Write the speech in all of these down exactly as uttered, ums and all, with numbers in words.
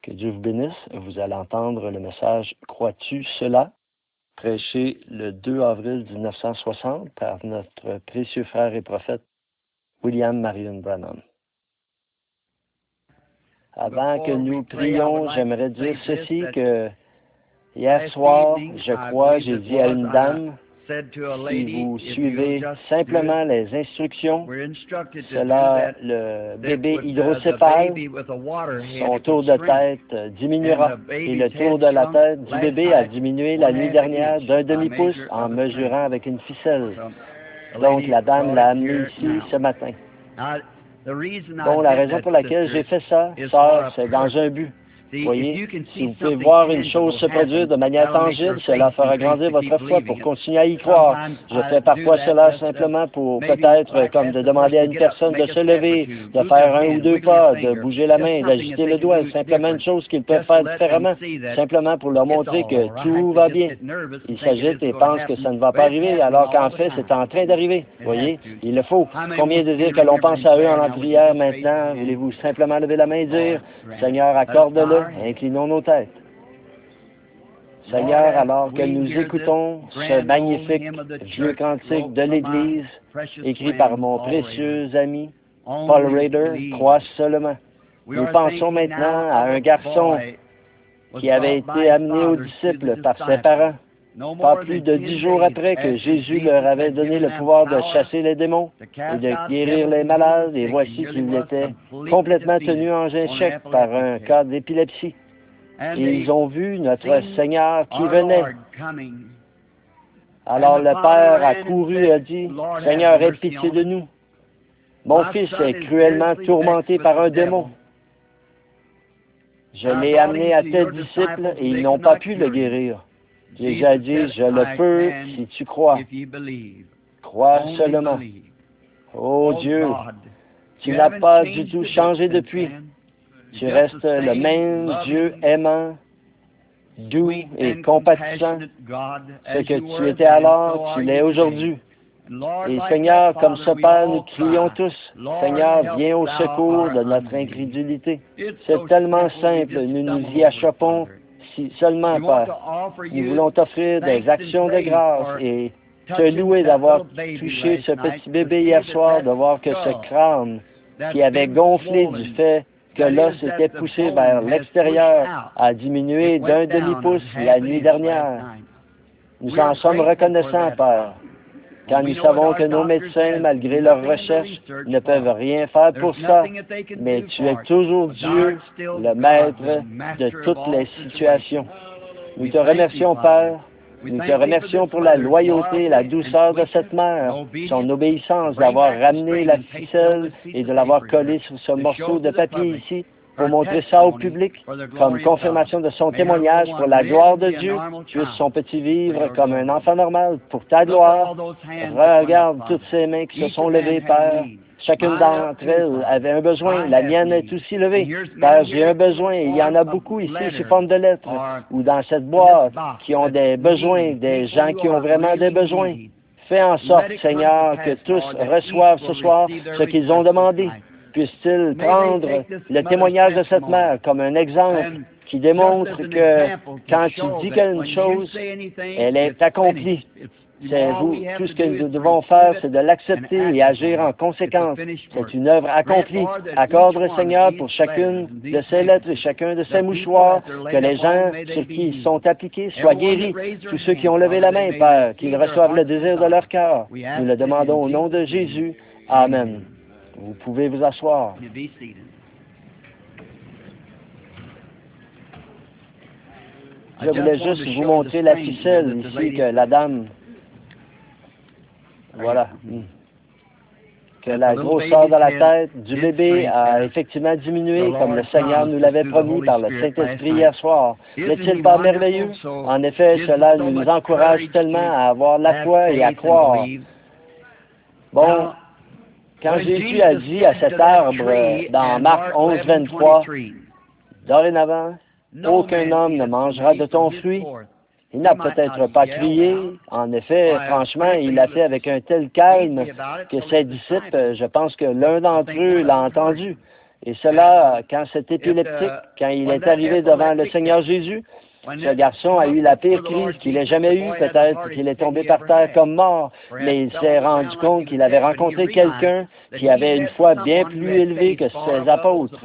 Que Dieu vous bénisse. Vous allez entendre le message « Crois-tu cela ?» prêché le deux avril mille neuf cent soixante par notre précieux frère et prophète William Marion Branham. Avant que nous prions, j'aimerais dire ceci, que hier soir, je crois, j'ai dit à une dame, si vous suivez simplement les instructions, cela, le bébé hydrocéphale, son tour de tête diminuera. Et le tour de la tête du bébé a diminué la nuit dernière d'un demi-pouce en mesurant avec une ficelle. Donc, la dame l'a amené ici ce matin. Bon, la raison pour laquelle j'ai fait ça, ça, c'est dans un but. Vous voyez, si vous pouvez voir une chose se produire de manière tangible, cela fera grandir votre foi pour continuer à y croire. Je fais parfois cela simplement pour peut-être comme de demander à une personne de se lever, de faire un ou deux pas, de bouger la main, d'agiter le doigt, simplement une chose qu'ils peuvent faire différemment, simplement pour leur montrer que tout va bien. Ils s'agitent et pensent que ça ne va pas arriver, alors qu'en fait, c'est en train d'arriver. Vous voyez, il le faut. Combien désirent que l'on pense à eux en prière maintenant? Voulez-vous simplement lever la main et dire, Seigneur, accorde-le. Inclinons nos têtes. Seigneur, alors que nous écoutons ce magnifique vieux cantique de l'Église, écrit par mon précieux ami Paul Rader, crois seulement. Nous pensons maintenant à un garçon qui avait été amené aux disciples par ses parents, pas plus de dix jours après que Jésus leur avait donné le pouvoir de chasser les démons et de guérir les malades, et voici qu'il était complètement tenu en échec par un cas d'épilepsie. Et ils ont vu notre Seigneur qui venait. Alors le Père a couru et a dit, « Seigneur, aie pitié de nous. Mon fils est cruellement tourmenté par un démon. Je l'ai amené à tes disciples et ils n'ont pas pu le guérir. » Jésus a dit, « Je le peux si tu crois. Crois seulement. » Oh Dieu, tu n'as pas du tout changé depuis. Tu restes le même Dieu aimant, doux et compatissant. Ce que tu étais alors, tu l'es aujourd'hui. Et Seigneur, comme ce Père, nous crions tous, Seigneur, viens au secours de notre incrédulité. C'est tellement simple, nous nous y achoppons si seulement, Père. Nous voulons t'offrir des actions de grâce et te louer d'avoir touché ce petit bébé hier soir, de voir que ce crâne qui avait gonflé du fait que l'os était poussé vers l'extérieur a diminué d'un demi-pouce la nuit dernière. Nous en sommes reconnaissants, Père, quand nous savons que nos médecins, malgré leurs recherches, ne peuvent rien faire pour ça, mais tu es toujours Dieu, le maître de toutes les situations. Nous te remercions, Père. Nous te remercions pour la loyauté et la douceur de cette mère, son obéissance d'avoir ramené la ficelle et de l'avoir collée sur ce morceau de papier ici pour montrer ça au public comme confirmation de son témoignage pour la gloire de Dieu. Puisse son petit vivre comme un enfant normal pour ta gloire. Regarde toutes ces mains qui se sont levées, Père. Chacune d'entre elles avait un besoin. La mienne est aussi levée. Père, j'ai un besoin. Il y en a beaucoup ici sous forme de lettres ou dans cette boîte qui ont des besoins, des gens qui ont vraiment des besoins. Fais en sorte, Seigneur, que tous reçoivent ce soir ce qu'ils ont demandé. Puisse-t-il prendre le témoignage de cette mère comme un exemple qui démontre que quand tu dis quelque chose, elle est accomplie. C'est vous, tout ce que nous devons faire, c'est de l'accepter et agir en conséquence. C'est une œuvre accomplie. Accorde, Seigneur, pour chacune de ces lettres et chacun de ces mouchoirs, que les gens sur qui ils sont appliqués soient guéris. Tous ceux qui ont levé la main, Père, qu'ils reçoivent le désir de leur cœur. Nous le demandons au nom de Jésus. Amen. Vous pouvez vous asseoir. Je voulais juste vous montrer la ficelle ici que la dame... Voilà. Que la grosseur de la tête du bébé a effectivement diminué, comme le Seigneur nous l'avait promis par le Saint-Esprit hier soir. N'est-il pas merveilleux? En effet, cela nous encourage tellement à avoir la foi et à croire. Bon, quand Jésus a dit à cet arbre dans Marc onze, vingt-trois, « Dorénavant, aucun homme ne mangera de ton fruit », il n'a peut-être pas crié. En effet, franchement, il l'a fait avec un tel calme que ses disciples, je pense que l'un d'entre eux l'a entendu. Et cela, quand cet épileptique, quand il est arrivé devant le Seigneur Jésus, ce garçon a eu la pire crise qu'il ait jamais eue. Peut-être qu'il est tombé par terre comme mort, mais il s'est rendu compte qu'il avait rencontré quelqu'un qui avait une foi bien plus élevée que ses apôtres.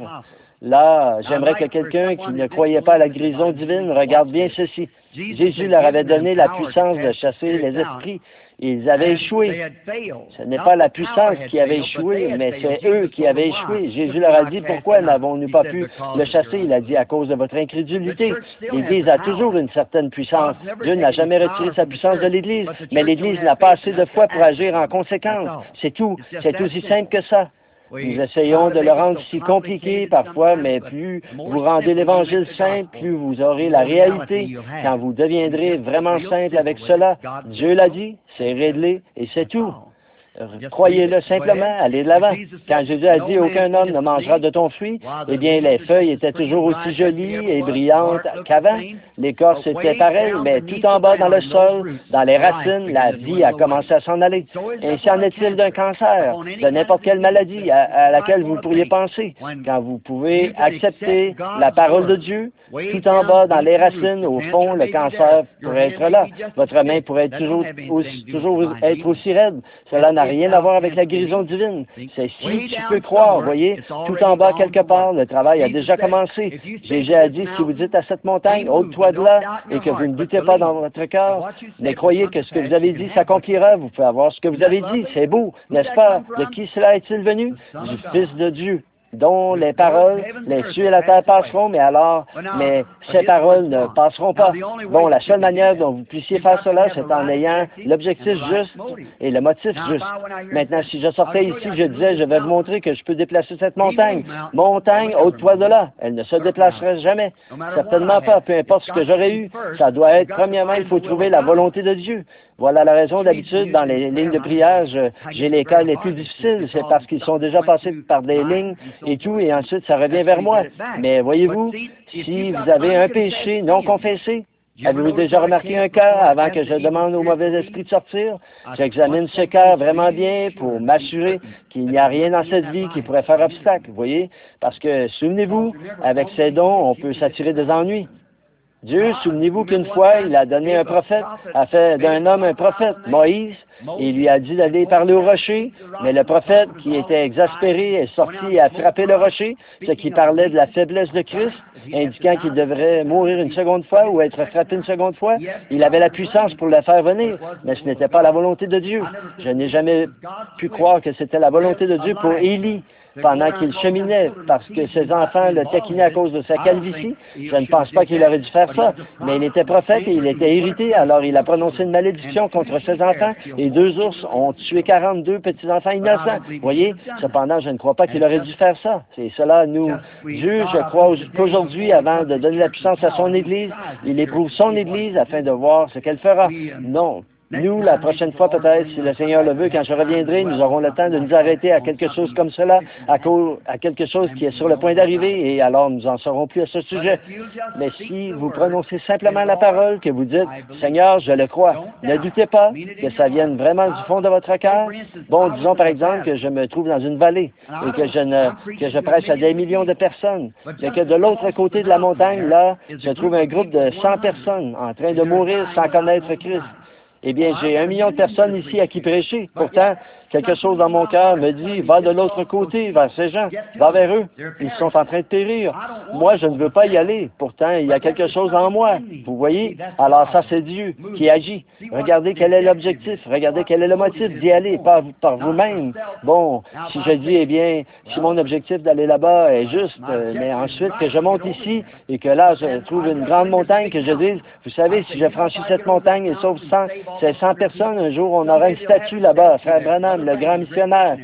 Là, j'aimerais que quelqu'un qui ne croyait pas à la guérison divine regarde bien ceci. Jésus leur avait donné la puissance de chasser les esprits. Ils avaient échoué. Ce n'est pas la puissance qui avait échoué, mais c'est eux qui avaient échoué. Jésus leur a dit, pourquoi n'avons-nous pas pu le chasser? Il a dit, à cause de votre incrédulité. L'Église a toujours une certaine puissance. Dieu n'a jamais retiré sa puissance de l'Église, mais l'Église n'a pas assez de foi pour agir en conséquence. C'est tout. C'est aussi simple que ça. Nous essayons de le rendre si compliqué parfois, mais plus vous rendez l'Évangile simple, plus vous aurez la réalité. Quand vous deviendrez vraiment simple avec cela, Dieu l'a dit, c'est réglé et c'est tout. Croyez-le simplement, allez de l'avant. Quand Jésus a dit « Aucun homme ne mangera de ton fruit », eh bien, les feuilles étaient toujours aussi jolies et brillantes qu'avant. L'écorce était pareille, mais tout en bas dans le sol, dans les racines, la vie a commencé à s'en aller. Ainsi en est-il d'un cancer, de n'importe quelle maladie à, à laquelle vous pourriez penser. Quand vous pouvez accepter la parole de Dieu, tout en bas dans les racines, au fond, le cancer pourrait être là. Votre main pourrait être toujours, aussi, toujours être aussi raide. Cela n'a rien à voir avec la guérison divine. C'est si tu peux croire, voyez, tout en bas quelque part, le travail a déjà commencé. Jésus a dit, si vous dites à cette montagne, ôte-toi de là, et que vous ne doutez pas dans votre cœur, mais croyez que ce que vous avez dit s'accomplira, vous pouvez avoir ce que vous avez dit. C'est beau, n'est-ce pas? De qui cela est-il venu? Du Fils de Dieu, dont les paroles, les cieux et la terre passeront, mais alors, mais ces paroles ne passeront pas. Bon, la seule manière dont vous puissiez faire cela, c'est en ayant l'objectif juste et le motif juste. Maintenant, si je sortais ici, je disais, je vais vous montrer que je peux déplacer cette montagne. Montagne, ôte-toi de là. Elle ne se déplacerait jamais. Certainement pas, peu importe ce que j'aurais eu. Ça doit être, premièrement, il faut trouver la volonté de Dieu. Voilà la raison, d'habitude, dans les lignes de prière, j'ai les cas les plus difficiles. C'est parce qu'ils sont déjà passés par des lignes et tout, et ensuite, ça revient vers moi. Mais voyez-vous, si vous avez un péché non confessé, avez-vous déjà remarqué un cœur avant que je demande au mauvais esprit de sortir? J'examine ce cœur vraiment bien pour m'assurer qu'il n'y a rien dans cette vie qui pourrait faire obstacle, vous voyez? Parce que, souvenez-vous, avec ces dons, on peut s'attirer des ennuis. Dieu, souvenez-vous qu'une fois, il a donné un prophète, a fait d'un homme un prophète, Moïse, et il lui a dit d'aller parler au rocher, mais le prophète, qui était exaspéré, est sorti et a frappé le rocher, ce qui parlait de la faiblesse de Christ, indiquant qu'il devrait mourir une seconde fois ou être frappé une seconde fois. Il avait la puissance pour le faire venir, mais ce n'était pas la volonté de Dieu. Je n'ai jamais pu croire que c'était la volonté de Dieu pour Élie, pendant qu'il cheminait, parce que ses enfants le taquinaient à cause de sa calvitie. Je ne pense pas qu'il aurait dû faire ça, mais il était prophète et il était irrité, alors il a prononcé une malédiction contre ses enfants, et deux ours ont tué quarante-deux petits-enfants innocents. Voyez, cependant, je ne crois pas qu'il aurait dû faire ça. C'est cela, nous, Dieu, je crois qu'aujourd'hui, avant de donner la puissance à son Église, il éprouve son Église afin de voir ce qu'elle fera. Non. Nous, la prochaine fois, peut-être, si le Seigneur le veut, quand je reviendrai, nous aurons le temps de nous arrêter à quelque chose comme cela, à, cause, à quelque chose qui est sur le point d'arriver, et alors nous en saurons plus à ce sujet. Mais si vous prononcez simplement la parole, que vous dites, Seigneur, je le crois, ne doutez pas que ça vienne vraiment du fond de votre cœur. Bon, disons par exemple que je me trouve dans une vallée, et que je ne, que je prêche à des millions de personnes, mais que de l'autre côté de la montagne, là, je trouve un groupe de cent personnes en train de mourir sans connaître Christ. Eh bien, j'ai un million de personnes ici à qui prêcher. Pourtant, quelque chose dans mon cœur me dit, va de l'autre côté, vers ces gens, va vers eux. Ils sont en train de périr. Moi, je ne veux pas y aller. Pourtant, il y a quelque chose en moi. Vous voyez? Alors ça, c'est Dieu qui agit. Regardez quel est l'objectif. Regardez quel est le motif d'y aller par, par vous-même. Bon, si je dis, eh bien, si mon objectif d'aller là-bas est juste, euh, mais ensuite que je monte ici et que là, je trouve une grande montagne, que je dise, vous savez, si je franchis cette montagne et sauve cent, c'est cent personnes, un jour, on aura une statue là-bas, Frère Branham, le grand missionnaire.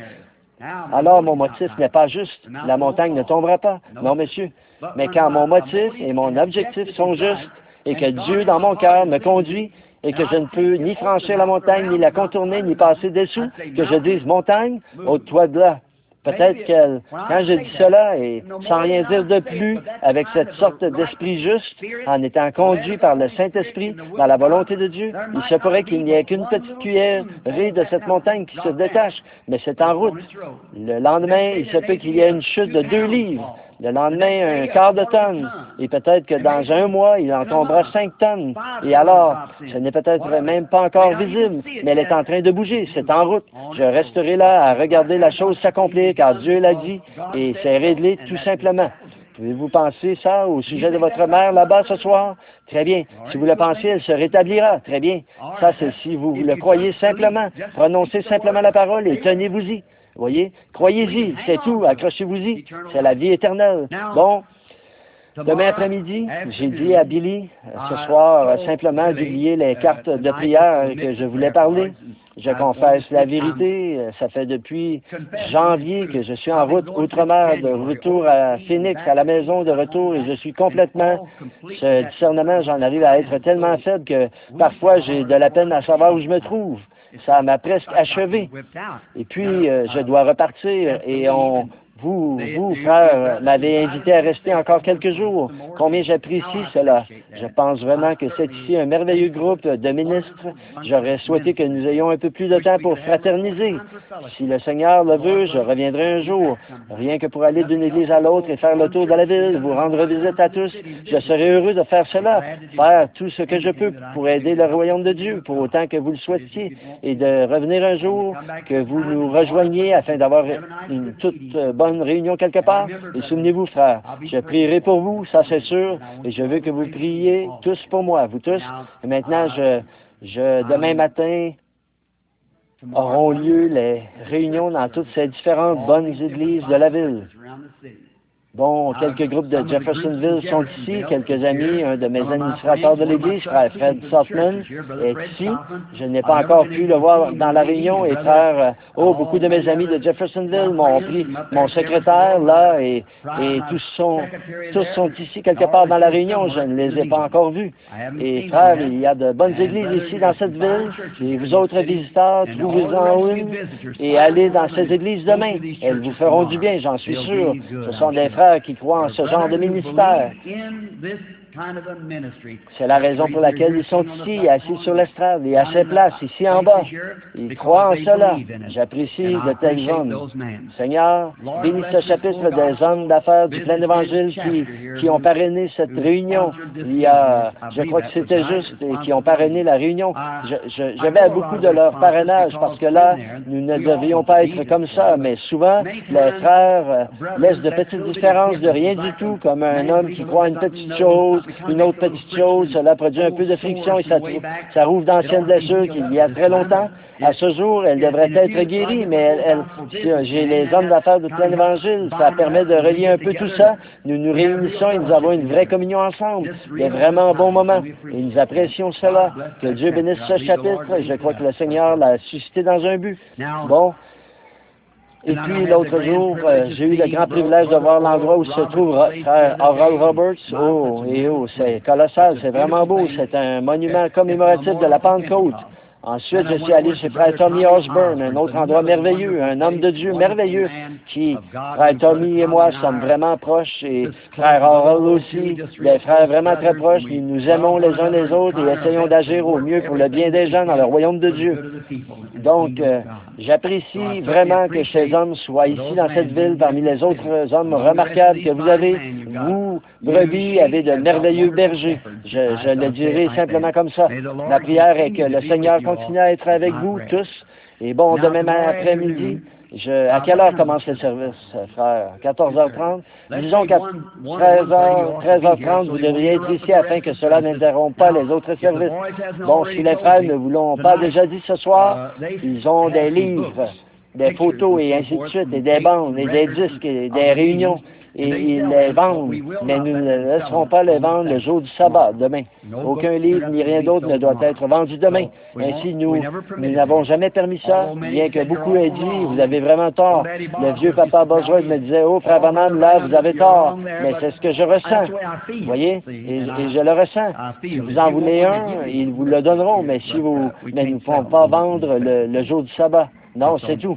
Alors, mon motif n'est pas juste. La montagne ne tombera pas. Non, monsieur. Mais quand mon motif et mon objectif sont justes, et que Dieu, dans mon cœur, me conduit, et que je ne peux ni franchir la montagne, ni la contourner, ni passer dessous, que je dise, montagne, ôte-toi de là. Peut-être qu'elle, quand je dis cela, et sans rien dire de plus, avec cette sorte d'esprit juste, en étant conduit par le Saint-Esprit dans la volonté de Dieu, il se pourrait qu'il n'y ait qu'une petite cuillerée de cette montagne qui se détache, mais c'est en route. Le lendemain, il se peut qu'il y ait une chute de deux livres. Le lendemain, un quart de tonne. Et peut-être que dans un mois, il en tombera cinq tonnes. Et alors, ce n'est peut-être même pas encore visible, mais elle est en train de bouger. C'est en route. Je resterai là à regarder la chose s'accomplir, car Dieu l'a dit, et c'est réglé tout simplement. Pouvez-vous penser ça au sujet de votre mère là-bas ce soir? Très bien. Si vous le pensez, elle se rétablira. Très bien. Ça, c'est si vous le croyez simplement. Prononcez simplement la parole et tenez-vous-y. Voyez? Croyez-y, c'est tout, accrochez-vous-y, c'est la vie éternelle. Bon, demain après-midi, j'ai dit à Billy, ce soir, simplement d'oublier les cartes de prière que je voulais parler. Je confesse la vérité, ça fait depuis janvier que je suis en route outre-mer, de retour à Phoenix, à la maison de retour, et je suis complètement, ce discernement, j'en arrive à être tellement faible que parfois j'ai de la peine à savoir où je me trouve. Ça m'a presque achevé. Et puis, euh, je dois repartir et on... Vous, vous, frère, m'avez invité à rester encore quelques jours. Combien j'apprécie cela. Je pense vraiment que c'est ici un merveilleux groupe de ministres. J'aurais souhaité que nous ayons un peu plus de temps pour fraterniser. Si le Seigneur le veut, je reviendrai un jour, rien que pour aller d'une église à l'autre et faire le tour de la ville, vous rendre visite à tous. Je serais heureux de faire cela, faire tout ce que je peux pour aider le royaume de Dieu, pour autant que vous le souhaitiez, et de revenir un jour, que vous nous rejoigniez afin d'avoir une toute bonne réunion quelque part. Et souvenez-vous, frère, je prierai pour vous, ça c'est sûr, et je veux que vous priez tous pour moi, vous tous. Et maintenant, je, je demain matin, auront lieu les réunions dans toutes ces différentes bonnes églises de la ville. Bon, quelques groupes de Jeffersonville sont ici, quelques amis, un de mes administrateurs de l'Église, frère Fred Saltman, est ici. Je n'ai pas encore pu le voir dans la réunion, et frère, oh, beaucoup de mes amis de Jeffersonville m'ont pris mon secrétaire, là, et, et tous sont, tous sont ici quelque part dans la réunion, je ne les ai pas encore vus. Et frère, il y a de bonnes églises ici dans cette ville, et vous autres visiteurs, trouvez-en une, et allez dans ces églises demain. Elles vous feront du bien, j'en suis sûr. Ce sont des frères qui croient en ce genre de ministère. C'est la raison pour laquelle ils sont ici, assis sur l'estrade et à ces places, ici en bas. Ils croient en cela. J'apprécie de tels hommes. Seigneur, bénis ce chapitre des hommes d'affaires du plein évangile qui, qui ont parrainé cette réunion. Il y a, je crois que c'était juste, et qui ont parrainé la réunion. Je, je, je vais à beaucoup de leur parrainage parce que là, nous ne devrions pas être comme ça, mais souvent, les frères laissent de petites différences de rien du tout, comme un homme qui croit une petite chose, une autre petite chose, cela produit un peu de friction et ça, ça rouvre d'anciennes blessures qu'il y a très longtemps. À ce jour, elle devrait être guérie, mais elle, elle, j'ai les hommes d'affaires de plein évangile, ça permet de relier un peu tout ça. Nous nous réunissons et nous avons une vraie communion ensemble. C'est vraiment un bon moment et nous apprécions cela. Que Dieu bénisse ce chapitre. Je crois que le Seigneur l'a suscité dans un but. Bon. Et puis, l'autre jour, euh, j'ai eu le grand privilège de voir l'endroit où se trouve frère Oral Roberts. Oh, et oh, c'est colossal, c'est vraiment beau. C'est un monument commémoratif de la Pentecôte. Ensuite, je suis allé chez frère Tommy Osborne, un autre endroit merveilleux, un homme de Dieu merveilleux, qui, frère Tommy et moi, sommes vraiment proches, et frère Oral aussi, des frères vraiment très proches. Nous nous aimons les uns les autres et essayons d'agir au mieux pour le bien des gens dans le royaume de Dieu. Donc, euh, j'apprécie vraiment que ces hommes soient ici dans cette ville parmi les autres hommes remarquables que vous avez. Vous, brebis, avez de merveilleux bergers. Je, je le dirai simplement comme ça. Ma prière est que le Seigneur continue à être avec vous tous. Et bon, demain après-midi, je, à quelle heure commence le service, frère? quatorze heures trente? Disons qu'à treize heures, treize heures trente, vous devriez être ici afin que cela n'interrompe pas les autres services. Bon, si les frères ne vous l'ont pas déjà dit ce soir, ils ont des livres, des photos et ainsi de suite, et des bandes, et des disques, et des réunions. Et ils les vendent, mais nous ne laisserons pas les vendre le jour du sabbat, demain. Aucun livre ni rien d'autre ne doit être vendu demain. Ainsi, nous nous n'avons jamais permis ça, bien que beaucoup aient dit, vous avez vraiment tort. Le vieux papa Bosworth me disait, oh, frère Branham, là, vous avez tort. Mais c'est ce que je ressens. Vous voyez? Et, et je le ressens. Si vous en voulez un, ils vous le donneront, mais si vous, mais nous ne pouvons pas vendre le, le jour du sabbat. Non, c'est tout.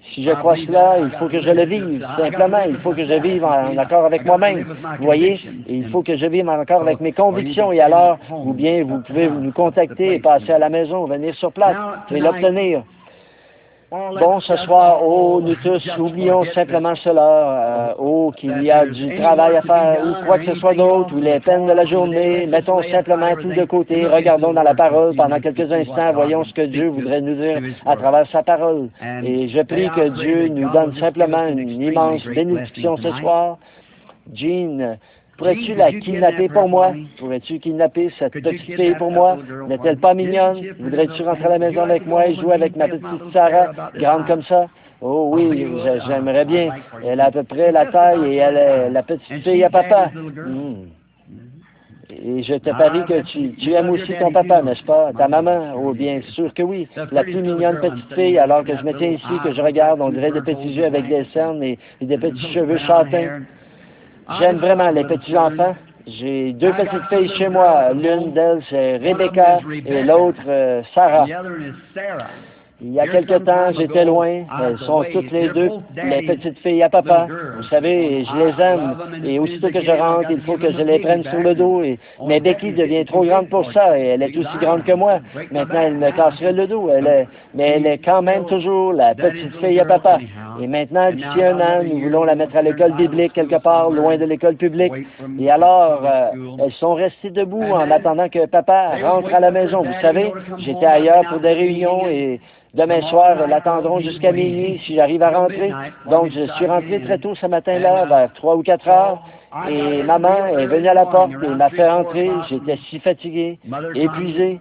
Si je crois cela, il faut que je le vive. Simplement, il faut que je vive en accord avec moi-même. Vous voyez? Et il faut que je vive en accord avec mes convictions. Et alors, ou bien vous pouvez nous contacter et passer à la maison, venir sur place et l'obtenir. Bon, ce soir, oh, nous tous, oublions simplement cela. Euh, oh, qu'il y a du travail à faire, ou quoi que ce soit d'autre, ou les peines de la journée. Mettons simplement tout de côté. Regardons dans la parole pendant quelques instants. Voyons ce que Dieu voudrait nous dire à travers sa parole. Et je prie que Dieu nous donne simplement une immense bénédiction ce soir. Jean, pourrais-tu la kidnapper pour moi? Pourrais-tu kidnapper cette petite fille pour moi? N'est-elle pas mignonne? Voudrais-tu rentrer à la maison avec moi et jouer avec ma petite Sarah, grande comme ça? Oh oui, j'aimerais bien. Elle a à peu près la taille et elle est la petite fille à papa. Hmm. Et je te parie que tu, tu aimes aussi ton papa, n'est-ce pas? Ta maman? Oh, bien sûr que oui. La plus mignonne petite fille, alors que je me tiens ici, que je regarde, on dirait des petits yeux avec des cernes et, et des petits cheveux châtains. J'aime vraiment les petits-enfants. J'ai deux petites filles chez moi. L'une d'elles, c'est Rebecca et l'autre, euh, Sarah. Il y a quelque temps, j'étais loin. Elles sont toutes les deux les petites filles à papa. Vous savez, je les aime. Et aussitôt que je rentre, il faut que je les prenne sur le dos. Et... Mais Becky devient trop grande pour ça. Et elle est aussi grande que moi. Maintenant, elle me casserait le dos. Elle est... Mais elle est quand même toujours la petite fille à papa. Et maintenant, d'ici un an, nous voulons la mettre à l'école biblique quelque part, loin de l'école publique. Et alors, euh, elles sont restées debout en attendant que papa rentre à la maison. Vous savez, j'étais ailleurs pour des réunions et... Demain soir, elles l'attendront jusqu'à minuit si j'arrive à rentrer. Donc, je suis rentré très tôt ce matin-là, vers trois ou quatre heures. Et maman est venue à la porte et m'a fait entrer. J'étais si fatigué, épuisé.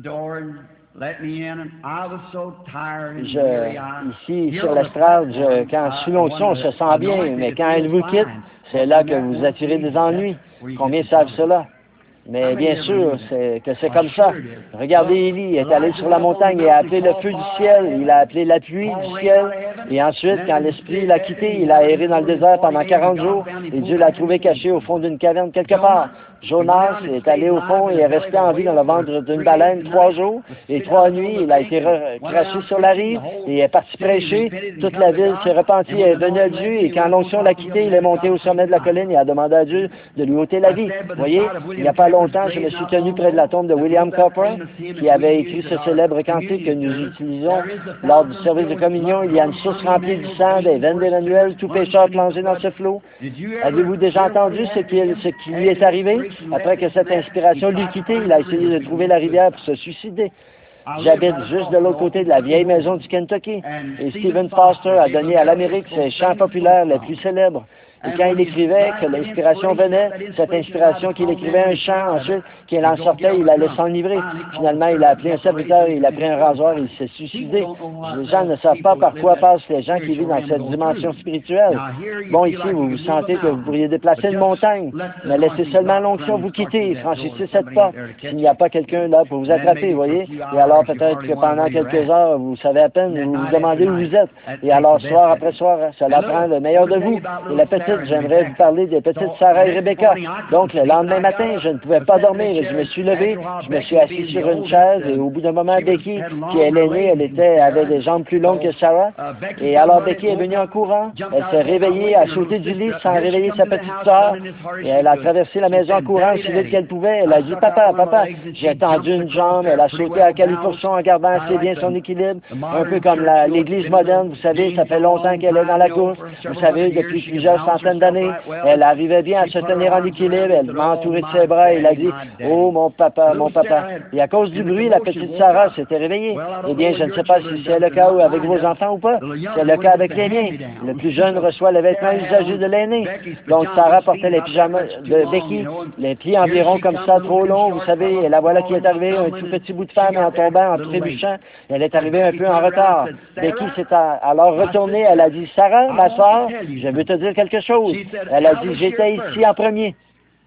Je, ici, sur l'estrade, je, quand sous l'onction, on se sent bien, mais quand elle vous quitte, c'est là que vous attirez des ennuis. Combien savent cela? Mais bien sûr, c'est que c'est comme ça. Regardez, Élie est allé sur la montagne et a appelé le feu du ciel, il a appelé la pluie du ciel, et ensuite, quand l'Esprit l'a quitté, il a erré dans le désert pendant quarante jours, et Dieu l'a trouvé caché au fond d'une caverne quelque part. Jonas est allé au fond et est resté en vie dans le ventre d'une baleine trois jours, et trois nuits, il a été craché sur la rive, et est parti prêcher. Toute la ville s'est repentie et est venue à Dieu, et quand l'onction l'a quitté, il est monté au sommet de la colline et a demandé à Dieu de lui ôter la vie. Vous voyez, il n'y a pas longtemps, je me suis tenu près de la tombe de William Cowper, qui avait écrit ce célèbre cantique que nous utilisons lors du service de communion. Il y a une source remplie du sang des veines d'Emmanuel, tout pécheur plongé dans ce flot. Avez-vous déjà entendu ce qui, ce qui lui est arrivé? Après que cette inspiration l'eut quitté, il a essayé de trouver la rivière pour se suicider. J'habite juste de l'autre côté de la vieille maison du Kentucky. Et Stephen Foster a donné à l'Amérique ses chants populaires les plus célèbres. Et quand il écrivait, que l'inspiration venait, cette inspiration qu'il écrivait un chant, ensuite, qu'il en sortait, il allait s'enivrer. Finalement, il a appelé un serviteur, il a pris un rasoir et il s'est suicidé. Les gens ne savent pas par quoi passent les gens qui vivent dans cette dimension spirituelle. Bon, ici, vous vous sentez que vous pourriez déplacer une montagne, mais laissez seulement l'onction vous quitter et franchissez cette porte. S'il n'y a pas quelqu'un là pour vous attraper, vous voyez. Et alors, peut-être que pendant quelques heures, vous savez à peine, vous vous demandez où vous êtes. Et alors, soir après soir, cela prend le meilleur de vous. Et la petite j'aimerais vous parler des petites Sarah et Rebecca. Donc, le lendemain matin, je ne pouvais pas dormir et je me suis levé, je me suis assis sur une chaise et au bout d'un moment, Becky, qui est l'aînée, elle était, avait des jambes plus longues que Sarah. Et alors, Becky est venue en courant. Elle s'est réveillée, a sauté du lit sans réveiller sa petite sœur. Et elle a traversé la maison en courant aussi vite qu'elle pouvait. Elle a dit, papa, papa, j'ai tendu une jambe. Elle a sauté à califourchon en gardant assez bien son équilibre. Un peu comme l'église moderne, vous savez, ça fait longtemps qu'elle est dans la course. Vous savez, depuis plusieurs centaines d'années. Elle arrivait bien à se tenir en équilibre. Elle m'a entouré de ses bras et elle a dit, oh, mon papa, mon papa. Et à cause du bruit, la petite Sarah s'était réveillée. Eh bien, je ne sais pas si c'est le cas avec vos enfants ou pas. C'est le cas avec les miens. Le plus jeune reçoit le vêtement usagé de l'aîné. Donc, Sarah portait les pyjamas de Becky, les pieds environ comme ça, trop longs, vous savez. Et la voilà qui est arrivée, un tout petit bout de femme en tombant, en trébuchant. Elle est arrivée un peu en retard. Becky s'est alors retournée. Elle a dit, Sarah, ma soeur, je veux te dire quelque chose. Elle a dit, j'étais ici en premier.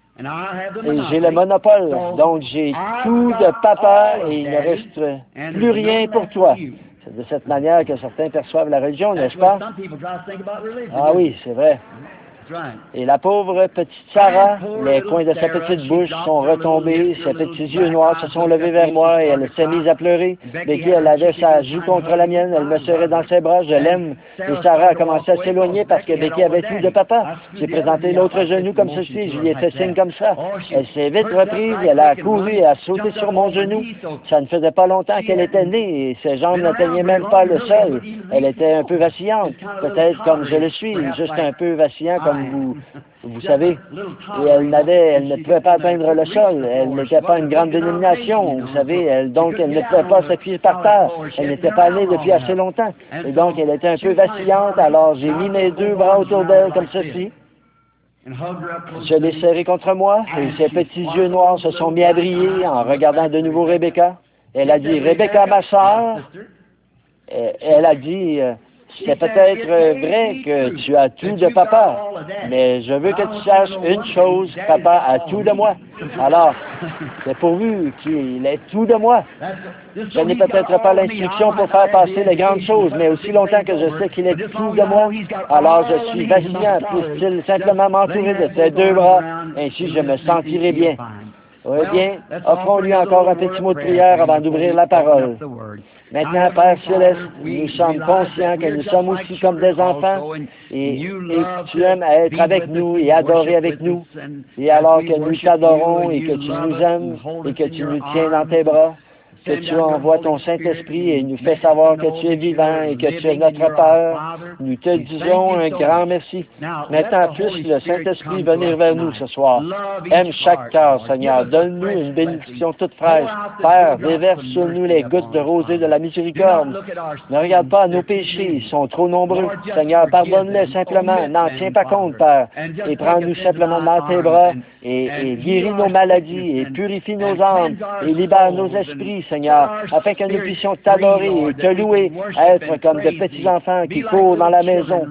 Et j'ai le monopole. Donc, j'ai tout de papa et il ne reste plus rien pour toi. C'est de cette manière que certains perçoivent la religion, n'est-ce pas? Ah oui, c'est vrai. Et la pauvre petite Sarah, les coins de sa petite bouche sont retombés, ses petits yeux noirs se sont levés vers moi et elle s'est mise à pleurer. Becky, elle avait sa joue contre la mienne, elle me serrait dans ses bras, je l'aime. Et Sarah a commencé à s'éloigner parce que Becky avait tout de papa. J'ai présenté l'autre genou comme ceci, je lui ai fait signe comme ça. Elle s'est vite reprise, elle a couru et a sauté sur mon genou. Ça ne faisait pas longtemps qu'elle était née et ses jambes n'atteignaient même pas le sol. Elle était un peu vacillante, peut-être comme je le suis, juste un peu vacillant comme vous, vous savez. Et elle n'avait, elle ne pouvait pas atteindre le sol. Elle n'était pas une grande dénomination, vous savez. Elle, donc, elle ne pouvait pas s'appuyer par terre. Elle n'était pas née depuis assez longtemps. Et donc, elle était un peu vacillante. Alors, j'ai mis mes deux bras autour d'elle comme ceci. Je l'ai serrée contre moi et ses petits yeux noirs se sont mis à briller en regardant de nouveau Rebecca. Elle a dit, Rebecca, ma sœur. Et elle a dit, c'est peut-être vrai que tu as tout de papa, mais je veux que tu saches une chose, papa a tout de moi. Alors, c'est pourvu qu'il ait tout de moi. Je n'ai peut-être pas l'instruction pour faire passer les grandes choses, mais aussi longtemps que je sais qu'il est tout de moi, alors je suis vacillant. Puisse-t-il simplement m'entourer de ses deux bras, ainsi je me sentirai bien. Oui, bien, offrons-lui encore un petit mot de prière avant d'ouvrir la parole. Maintenant, Père Céleste, nous sommes conscients que nous sommes aussi comme des enfants et, et tu aimes être avec nous et adorer avec nous. Et alors que nous t'adorons et que tu nous aimes et que tu nous tiens dans tes bras, que tu envoies ton Saint-Esprit et nous fais savoir que tu es vivant et que tu es notre Père, nous te disons un grand merci. Maintenant, puisse le Saint-Esprit venir vers nous ce soir. Aime chaque cœur, Seigneur. Donne-nous une bénédiction toute fraîche. Père, déverse sur nous les gouttes de rosée de la miséricorde. Ne regarde pas nos péchés, ils sont trop nombreux. Seigneur, pardonne-les simplement. N'en tiens pas compte, Père. Et prends-nous simplement dans tes bras et, et guéris nos maladies et purifie nos âmes et libère nos esprits, Seigneur, afin que nous puissions t'adorer et te louer, être comme de petits enfants qui courent dans la maison,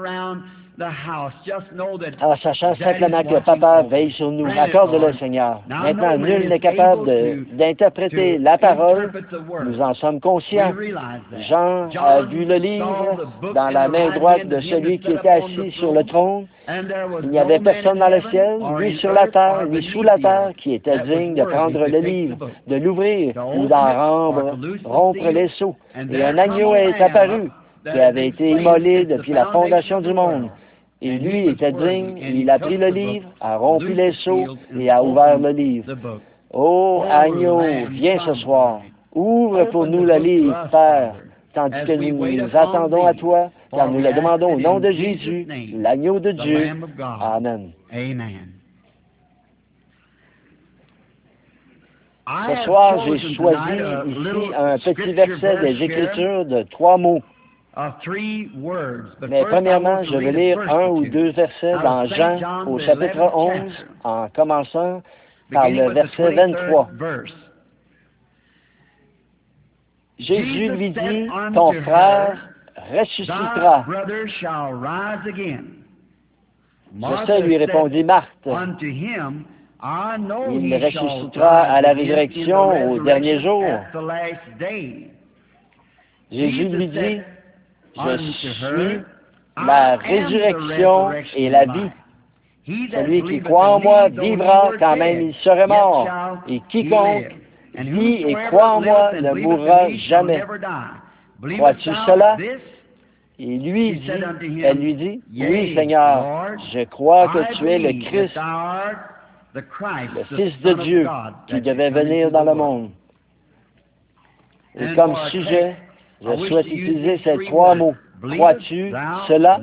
en sachant simplement que Papa veille sur nous. Accorde-le, Seigneur. Maintenant, nul n'est capable d'interpréter la parole. Nous en sommes conscients. Jean a vu le livre dans la main droite de celui qui était assis sur le trône. Il n'y avait personne dans le ciel, ni sur la terre, ni sous la terre, qui était digne de prendre le livre, de l'ouvrir ou d'en rompre, rompre les sceaux. Et un agneau est apparu, qui avait été immolé depuis la fondation du monde. Et lui était digne, il a pris le livre, a rompu les sceaux et a ouvert le livre. Ô agneau, viens ce soir, ouvre pour nous le livre, Père, tandis que nous nous attendons à toi, car nous le demandons au nom de Jésus, l'agneau de Dieu. Amen. Ce soir, j'ai choisi ici un petit verset des Écritures de trois mots. Mais premièrement, je vais lire un ou deux versets dans Jean au chapitre onze, en commençant par le verset vingt-trois. Jésus lui dit, « Ton frère ressuscitera. » Je sais, lui répondit Marthe. Il ressuscitera à la résurrection au dernier jour. Jésus lui dit, je suis la résurrection et la vie. Celui qui croit en moi vivra quand même il serait mort. Et quiconque vit et croit en moi ne mourra jamais. Crois-tu cela? Et lui dit, elle lui dit, oui Seigneur, je crois que tu es le Christ, le Fils de Dieu qui devait venir dans le monde. Et comme sujet, je souhaite utiliser ces trois mots. Crois-tu cela?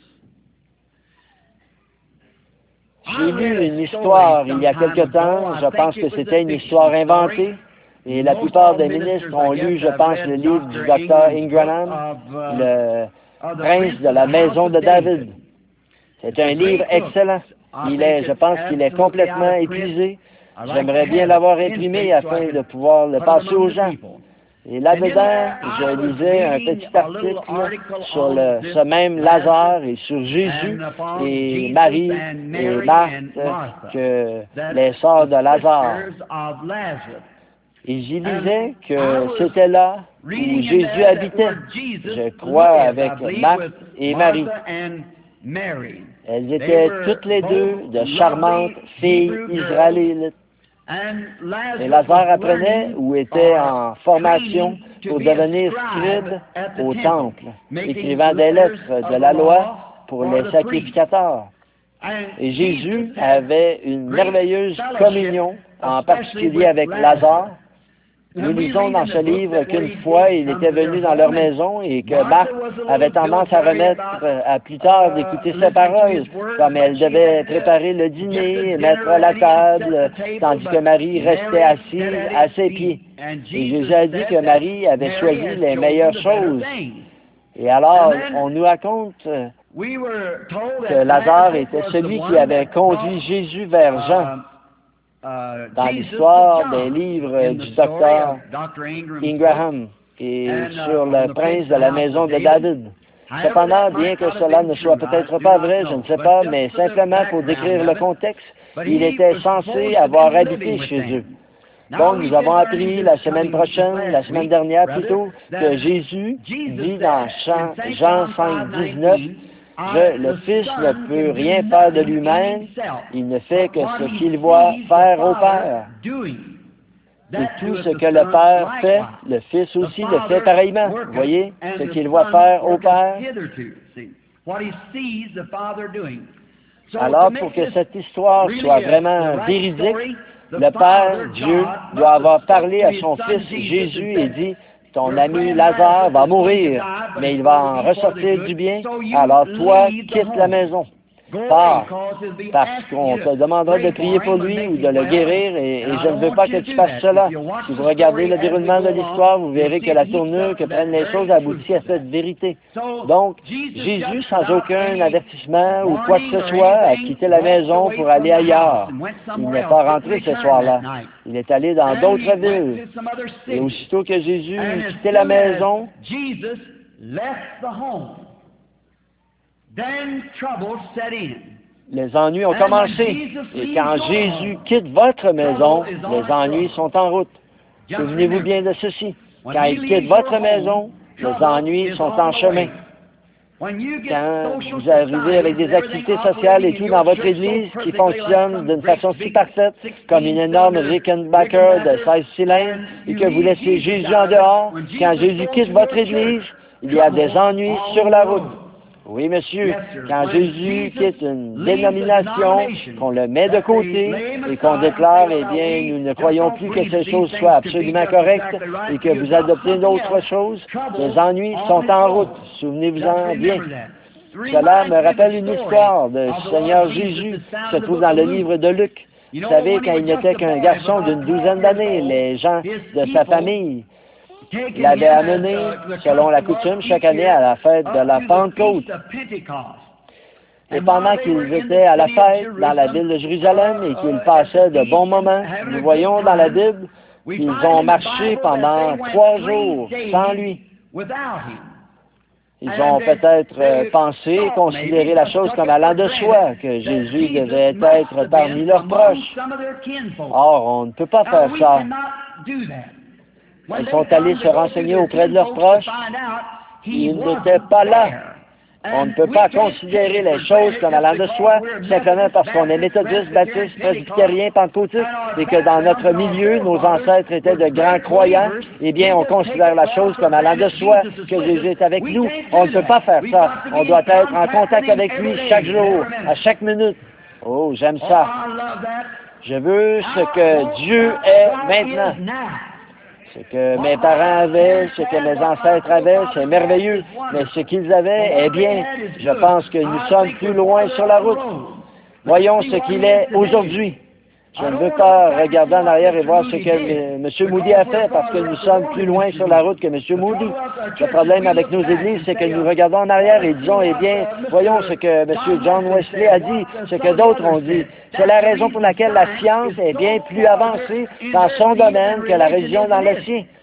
J'ai lu une histoire il y a quelque temps, je pense que c'était une histoire inventée, et la plupart des ministres ont lu, je pense, le livre du docteur Ingram, Le Prince de la Maison de David. C'est un livre excellent. Il est, je pense qu'il est complètement épuisé. J'aimerais bien l'avoir imprimé afin de pouvoir le passer aux gens. Et là-dedans, je lisais un petit article sur le, ce même Lazare et sur Jésus et Marie et Marthe, que les sœurs de Lazare. Et j'y lisais que c'était là où Jésus habitait. Je crois avec Marthe et Marie. Elles étaient toutes les deux de charmantes filles israélites. Et Lazare apprenait ou était en formation pour devenir scribe au temple, écrivant des lettres de la loi pour les sacrificateurs. Et Jésus avait une merveilleuse communion, en particulier avec Lazare. Nous lisons dans ce livre qu'une fois, il était venu dans leur maison et que Marthe avait tendance à remettre à plus tard d'écouter ses paroles, comme elle devait préparer le dîner et mettre la table, tandis que Marie restait assise à ses pieds. Et Jésus a dit que Marie avait choisi les meilleures choses. Et alors, on nous raconte que Lazare était celui qui avait conduit Jésus vers Jean. Dans l'histoire des livres du docteur Ingraham et sur le prince de la maison de David. Cependant, bien que cela ne soit peut-être pas vrai, je ne sais pas, mais simplement pour décrire le contexte, il était censé avoir habité chez eux. Donc, nous avons appris la semaine prochaine, la semaine dernière plutôt, que Jésus dit dans Jean cinq, dix-neuf, Je, le Fils ne peut rien faire de lui-même, il ne fait que ce qu'il voit faire au Père. Et tout ce que le Père fait, le Fils aussi le fait pareillement. Vous voyez, ce qu'il voit faire au Père. Alors, pour que cette histoire soit vraiment véridique, le Père, Dieu, doit avoir parlé à son Fils Jésus et dit, ton ami Lazare va mourir, mais il va en ressortir du bien. Alors toi, quitte la maison. Pars, parce qu'on te demandera de prier pour lui ou de le guérir, et, et je ne veux pas que tu fasses cela. Si vous regardez le déroulement de l'histoire, vous verrez que la tournure que prennent les choses aboutit à cette vérité. Donc, Jésus, sans aucun avertissement ou quoi que ce soit, a quitté la maison pour aller ailleurs. Il n'est pas rentré ce soir-là. Il est allé dans d'autres villes. Et aussitôt que Jésus eut quitté la maison, les ennuis ont commencé. Et quand Jésus quitte votre maison, les ennuis sont en route. Souvenez-vous bien de ceci. Quand il quitte votre maison, les ennuis sont en chemin. Quand vous arrivez avec des activités sociales et tout dans votre église qui fonctionnent d'une façon si parfaite, comme une énorme Rickenbacker de seize cylindres, et que vous laissez Jésus en dehors, quand Jésus quitte votre église, il y a des ennuis sur la route. Oui, monsieur, quand Jésus quitte une dénomination, qu'on le met de côté et qu'on déclare, eh bien, nous ne croyons plus que ces choses soient absolument correctes et que vous adoptez d'autres choses, les ennuis sont en route. Souvenez-vous-en bien. Cela me rappelle une histoire de Seigneur Jésus qui se trouve dans le livre de Luc. Vous savez, quand il n'était qu'un garçon d'une douzaine d'années, les gens de sa famille l'avait amené, selon la coutume, chaque année à la fête de la Pentecôte. Et pendant qu'ils étaient à la fête dans la ville de Jérusalem et qu'ils passaient de bons moments, nous voyons dans la Bible qu'ils ont marché pendant trois jours sans lui. Ils ont peut-être euh, pensé, considéré la chose comme allant de soi, que Jésus devait être parmi leurs proches. Or, on ne peut pas faire ça. Ils sont allés se renseigner auprès de leurs proches. Ils n'étaient pas là. On ne peut pas considérer les choses comme allant de soi simplement parce qu'on est méthodiste, baptiste, presbytérien, pentecôtiste et que dans notre milieu, nos ancêtres étaient de grands croyants. Eh bien, on considère la chose comme allant de soi, que Jésus est avec nous. On ne peut pas faire ça. On doit être en contact avec lui chaque jour, à chaque minute. Oh, j'aime ça. Je veux ce que Dieu est maintenant. Ce que mes parents avaient, ce que mes ancêtres avaient, c'est merveilleux. Mais ce qu'ils avaient, eh bien, je pense que nous sommes plus loin sur la route. Voyons ce qu'il est aujourd'hui. Je ne veux pas regarder en arrière et voir ce que M. Moody a fait parce que nous sommes plus loin sur la route que M. Moody. Le problème avec nos églises, c'est que nous regardons en arrière et disons, eh bien, voyons ce que M. John Wesley a dit, ce que d'autres ont dit. C'est la raison pour laquelle la science est bien plus avancée dans son domaine que la religion dans le sien.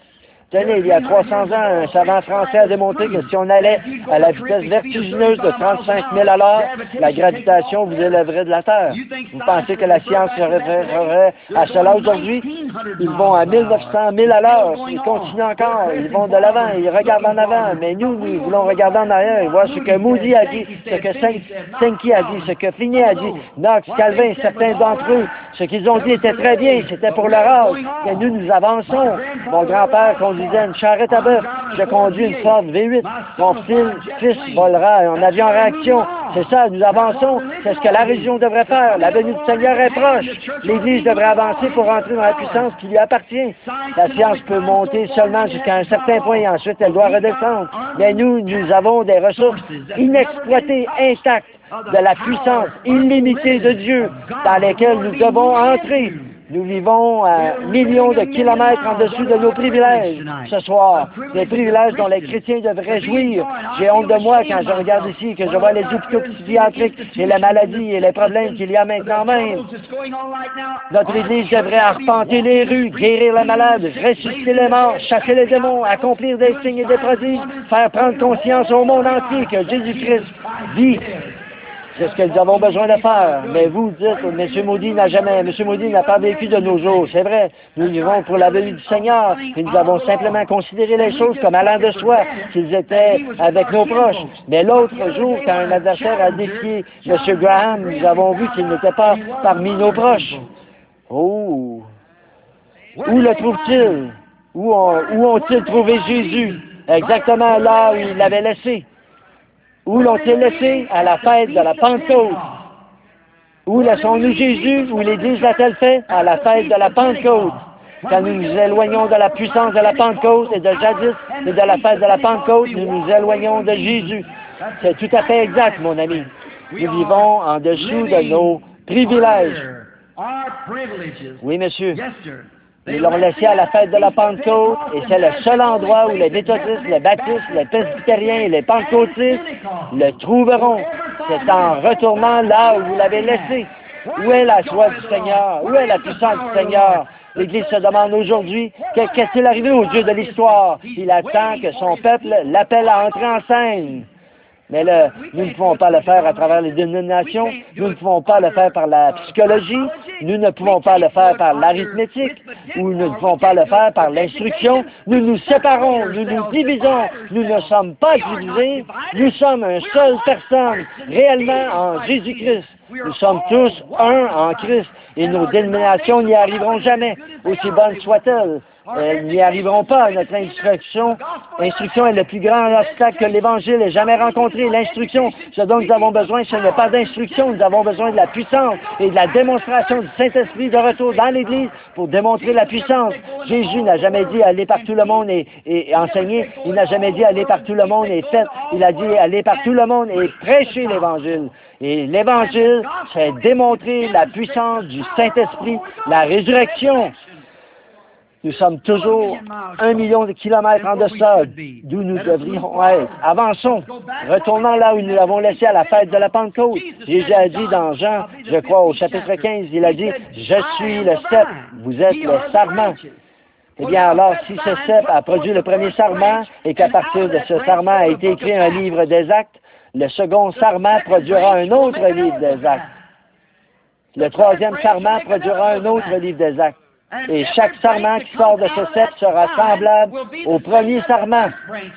Tenez, il y a trois cents ans, un savant français a démontré que si on allait à la vitesse vertigineuse de trente-cinq mille à l'heure, la gravitation vous élèverait de la Terre. Vous pensez que la science se référerait à cela aujourd'hui? Ils vont à mille neuf cents mille à l'heure. Ils continuent encore. Ils vont de l'avant. Ils regardent en avant. Mais nous, nous voulons regarder en arrière et voir ce que Moody a dit, ce que Sankey a dit, ce que Finney a dit, Knox, Calvin, certains d'entre eux. Ce qu'ils ont dit était très bien. C'était pour leur âge. Mais nous, nous avançons. Mon grand-père conduisait une charrette à bœuf. Je conduis une Ford V huit. Mon fils volera un avion en réaction. C'est ça, nous avançons. C'est ce que la région devrait faire. La venue du Seigneur est proche. L'Église devrait avancer pour entrer dans la puissance qui lui appartient. La science peut monter seulement jusqu'à un certain point et ensuite elle doit redescendre. Mais nous, nous avons des ressources inexploitées, intactes, de la puissance illimitée de Dieu dans lesquelles nous devons entrer. Nous vivons à millions de kilomètres en dessous de nos privilèges ce soir, des privilèges dont les chrétiens devraient jouir. J'ai honte de moi quand je regarde ici, que je vois les hôpitaux psychiatriques et les maladies et les problèmes qu'il y a maintenant même. Notre Église devrait arpenter les rues, guérir les malades, ressusciter les morts, chasser les démons, accomplir des signes et des prodiges, faire prendre conscience au monde entier que Jésus-Christ vit. C'est ce que nous avons besoin de faire. Mais vous dites, M. Moody n'a jamais, M. Moody n'a pas vécu de nos jours. C'est vrai, nous vivons pour la venue du Seigneur et nous avons simplement considéré les choses comme allant de soi, qu'ils étaient avec nos proches. Mais l'autre jour, quand un adversaire a défié M. Graham, nous avons vu qu'il n'était pas parmi nos proches. Oh! Où le trouve-t-il? Où, ont, où ont-ils trouvé Jésus? Exactement là où il l'avait laissé. Où l'ont-ils laissé? À la fête de la Pentecôte. Où laissons-nous Jésus? Où l'Église l'a-t-elle fait? À la fête de la Pentecôte. Quand nous nous éloignons de la puissance de la Pentecôte et de jadis et de la fête de la Pentecôte, nous nous éloignons de Jésus. C'est tout à fait exact, mon ami. Nous vivons en dessous de nos privilèges. Oui, monsieur. Ils l'ont laissé à la fête de la Pentecôte et c'est le seul endroit où les méthodistes, les baptistes, les presbytériens et les pentecôtistes le trouveront. C'est en retournant là où vous l'avez laissé. Où est la joie du Seigneur? Où est la puissance du Seigneur? L'Église se demande aujourd'hui, qu'est-il arrivé au Dieu de l'histoire? Il attend que son peuple l'appelle à entrer en scène. Mais là, nous ne pouvons pas le faire à travers les dénominations, nous ne pouvons pas le faire par la psychologie, nous ne pouvons pas le faire par l'arithmétique, ou nous ne pouvons pas le faire par l'instruction. Nous nous séparons, nous nous divisons, nous ne sommes pas divisés, nous sommes une seule personne, réellement en Jésus-Christ. Nous sommes tous un en Christ, et nos dénominations n'y arriveront jamais, aussi bonnes soient-elles. Elles n'y arriveront pas. Notre instruction, instruction est le plus grand obstacle que l'Évangile ait jamais rencontré. L'instruction, ce dont nous avons besoin, ce n'est pas d'instruction. Nous avons besoin de la puissance et de la démonstration du Saint-Esprit de retour dans l'Église pour démontrer la puissance. Jésus n'a jamais dit aller par tout le monde et, et, et enseigner. Il n'a jamais dit aller par tout le monde et faites. Il a dit aller par tout le monde et prêcher l'Évangile. Et l'Évangile, c'est démontrer la puissance du Saint-Esprit, la résurrection. Nous sommes toujours un million de kilomètres en deçà d'où nous devrions être. Avançons. Retournons là où nous l'avons laissé à la fête de la Pentecôte. Jésus a dit dans Jean, je crois au chapitre quinze, il a dit, « Je suis le cep, vous êtes le sarment. » Eh bien, alors, si ce cep a produit le premier sarment et qu'à partir de ce sarment a été écrit un livre des actes, le second sarment produira un autre livre des actes. Le troisième sarment produira un autre livre des actes. Et chaque sarment qui sort de ce cep sera semblable au premier sarment.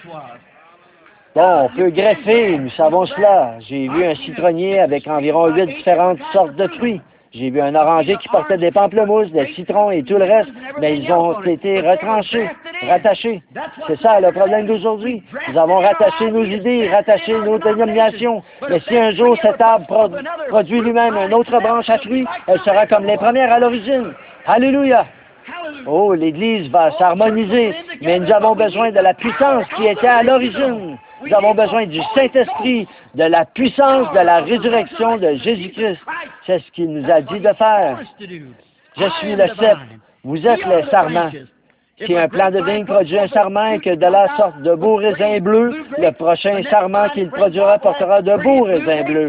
Bon, on peut greffer, nous savons cela. J'ai vu un citronnier avec environ huit différentes sortes de fruits. J'ai vu un oranger qui portait des pamplemousses, des citrons et tout le reste, mais ils ont été retranchés, rattachés. C'est ça le problème d'aujourd'hui. Nous avons rattaché nos idées, rattaché nos dénominations. Mais si un jour cet arbre pro- produit lui-même une autre branche à fruits, elle sera comme les premières à l'origine. Alléluia! Oh, l'Église va s'harmoniser, mais nous avons besoin de la puissance qui était à l'origine. Nous avons besoin du Saint-Esprit, de la puissance de la résurrection de Jésus-Christ. C'est ce qu'il nous a dit de faire. Je suis le cep, vous êtes les sarments. Si un plant de vigne produit un sarment et que de là sortent de beaux raisins bleus, le prochain sarment qu'il produira portera de beaux raisins bleus.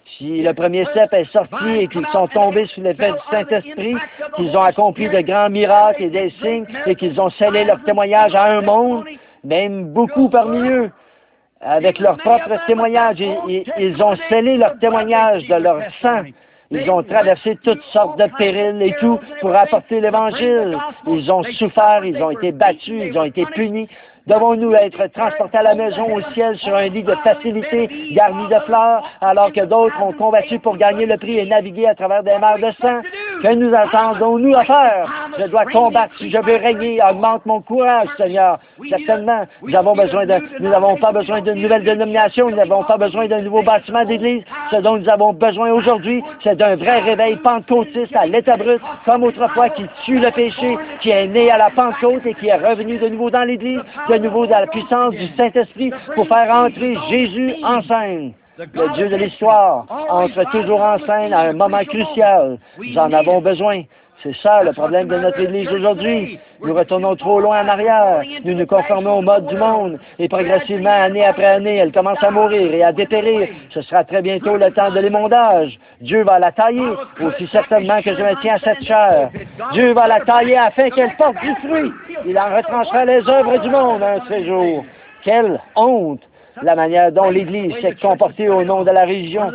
Si le premier cep est sorti et qu'ils sont tombés sous l'effet du Saint-Esprit, qu'ils ont accompli de grands miracles et des signes et qu'ils ont scellé leur témoignage à un monde, même beaucoup parmi eux, avec leur propre témoignage, ils, ils ont scellé leur témoignage de leur sang. Ils ont traversé toutes sortes de périls et tout pour apporter l'Évangile. Ils ont souffert, ils ont été battus, ils ont été punis. Devons-nous être transportés à la maison au ciel sur un lit de facilité garni de fleurs, alors que d'autres ont combattu pour gagner le prix et naviguer à travers des mers de sang? Que nous attendons-nous à faire? Je dois combattre si je veux régner. Augmente mon courage, Seigneur. Certainement, nous avons besoin de, nous n'avons pas besoin d'une nouvelle dénomination, nous n'avons pas besoin d'un nouveau bâtiment d'église. Ce dont nous avons besoin aujourd'hui, c'est d'un vrai réveil pentecôtiste à l'état brut, comme autrefois, qui tue le péché, qui est né à la Pentecôte et qui est revenu de nouveau dans l'église, de nouveau dans la puissance du Saint-Esprit pour faire entrer Jésus en scène. Le Dieu de l'histoire entre toujours en scène à un moment crucial. Nous en avons besoin. C'est ça le problème de notre Église aujourd'hui. Nous retournons trop loin en arrière. Nous nous conformons au mode du monde. Et progressivement, année après année, elle commence à mourir et à dépérir. Ce sera très bientôt le temps de l'émondage. Dieu va la tailler, aussi certainement que je me tiens à cette chair. Dieu va la tailler afin qu'elle porte du fruit. Il en retranchera les œuvres du monde un de ces jours. Quelle honte! La manière dont l'Église s'est comportée au nom de la religion.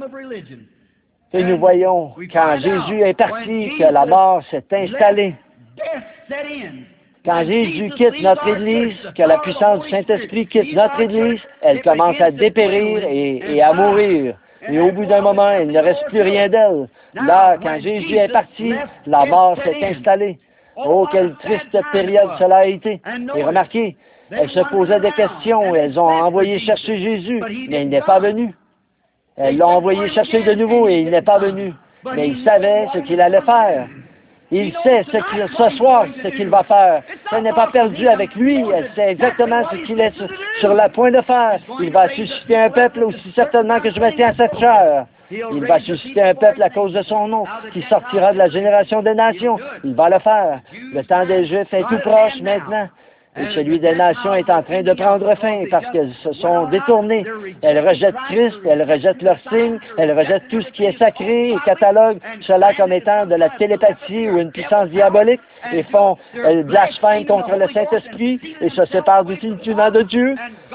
Et nous voyons, quand Jésus est parti, que la mort s'est installée. Quand Jésus quitte notre Église, que la puissance du Saint-Esprit quitte notre Église, elle commence à dépérir et, et à mourir. Et au bout d'un moment, il ne reste plus rien d'elle. Là, quand Jésus est parti, la mort s'est installée. Oh, quelle triste période cela a été. Et remarquez, elles se posaient des questions. Elles ont envoyé chercher Jésus, mais il n'est pas venu. Elles l'ont envoyé chercher de nouveau et il n'est pas venu. Mais il savait ce qu'il allait faire. Il sait ce, qu'il, ce soir ce qu'il va faire. Ce n'est pas perdu avec lui. Elle sait exactement ce qu'il est sur, sur le point de faire. Il va susciter un peuple aussi certainement que je me tiens à cette chair. Il va susciter un peuple à cause de son nom, qui sortira de la génération des nations. Il va le faire. Le temps des Juifs est tout proche maintenant. Et celui des nations est en train de prendre fin parce qu'elles se sont détournées. Elles rejettent Christ, elles rejettent leurs signes, elles rejettent tout ce qui est sacré et cataloguent cela comme étant de la télépathie ou une puissance diabolique et font, elles blasphèment contre le Saint-Esprit et se séparent définitivement de Dieu.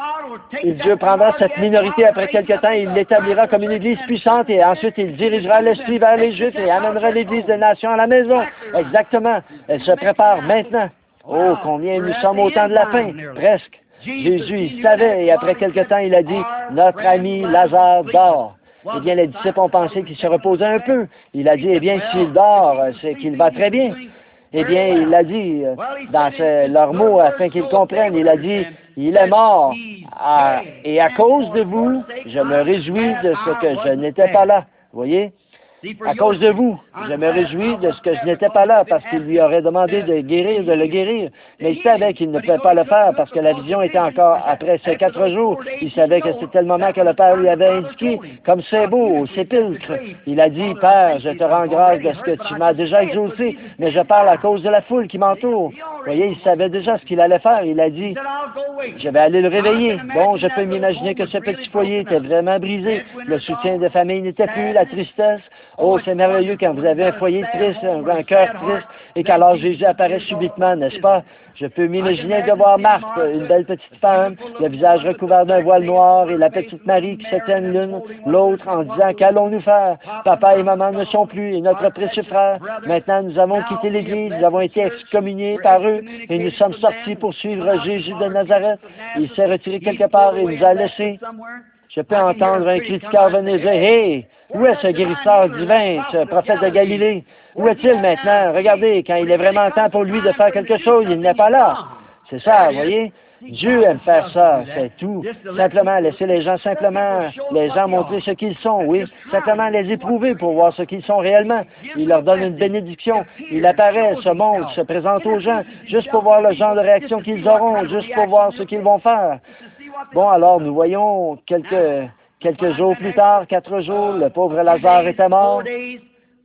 Et Dieu prendra cette minorité après quelque temps et il l'établira comme une église puissante et ensuite il dirigera l'esprit vers les Juifs et amènera l'église des nations à la maison. Exactement. Elle se prépare maintenant. Oh, combien nous sommes au temps de la fin, presque. Jésus, il savait, et après quelque temps, il a dit, notre ami Lazare dort. Eh bien, les disciples ont pensé qu'il se reposait un peu. Il a dit, eh bien, s'il dort, c'est qu'il va très bien. Eh bien, il a dit, dans ce, leurs mots, afin qu'ils comprennent, il a dit, il est mort. À, et à cause de vous, je me réjouis de ce que je n'étais pas là. Vous voyez? À cause de vous, je me réjouis de ce que je n'étais pas là, parce qu'il lui aurait demandé de guérir, de le guérir. Mais il savait qu'il ne pouvait pas le faire, parce que la vision était encore après ces quatre jours. Il savait que c'était le moment que le Père lui avait indiqué, comme c'est beau, au sépulcre. Il a dit, Père, je te rends grâce de ce que tu m'as déjà exaucé, mais je parle à cause de la foule qui m'entoure. Vous voyez, il savait déjà ce qu'il allait faire. Il a dit, je vais aller le réveiller. Bon, je peux m'imaginer que ce petit foyer était vraiment brisé. Le soutien de famille n'était plus, la tristesse. Oh, c'est merveilleux quand vous avez un foyer triste, un, un cœur triste, et qu'alors Jésus apparaît subitement, n'est-ce pas? Je peux m'imaginer de voir Marthe, une belle petite femme, le visage recouvert d'un voile noir, et la petite Marie qui se tiennent l'une l'autre en disant, qu'allons-nous faire? Papa et maman ne sont plus, et notre précieux frère. Maintenant, nous avons quitté l'Église, nous avons été excommuniés par eux, et nous sommes sortis pour suivre Jésus de Nazareth. Il s'est retiré quelque part et nous a laissés. Je peux entendre un critiqueur venir dire, « Hey, où est ce guérisseur divin, ce prophète de Galilée? Où est-il maintenant? Regardez, quand il est vraiment temps pour lui de faire quelque chose, il n'est pas là. » C'est ça, vous voyez? Dieu aime faire ça, c'est tout. Simplement laisser les gens simplement, les gens montrer ce qu'ils sont, oui. Simplement les éprouver pour voir ce qu'ils sont réellement. Il leur donne une bénédiction. Il apparaît, se montre, se présente aux gens, juste pour voir le genre de réaction qu'ils auront, juste pour voir ce qu'ils vont faire. Bon, alors, nous voyons quelques, quelques jours plus tard, quatre jours, le pauvre Lazare était mort.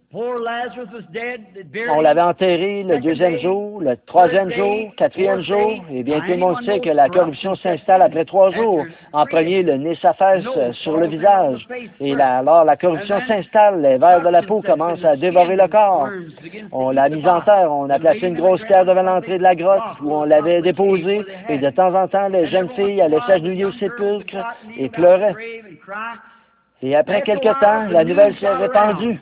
On l'avait enterré le deuxième jour, le troisième jour, quatrième jour, et bien tout le monde sait que la corruption s'installe après trois jours. En premier, le nez s'affaisse sur le visage, et là, alors la corruption s'installe, les vers de la peau commencent à dévorer le corps. On l'a mis en terre, on a placé une grosse pierre devant l'entrée de la grotte où on l'avait déposée, et de temps en temps, les jeunes filles allaient s'agenouiller au sépulcre et pleuraient. Et après quelque temps, la nouvelle s'est répandue.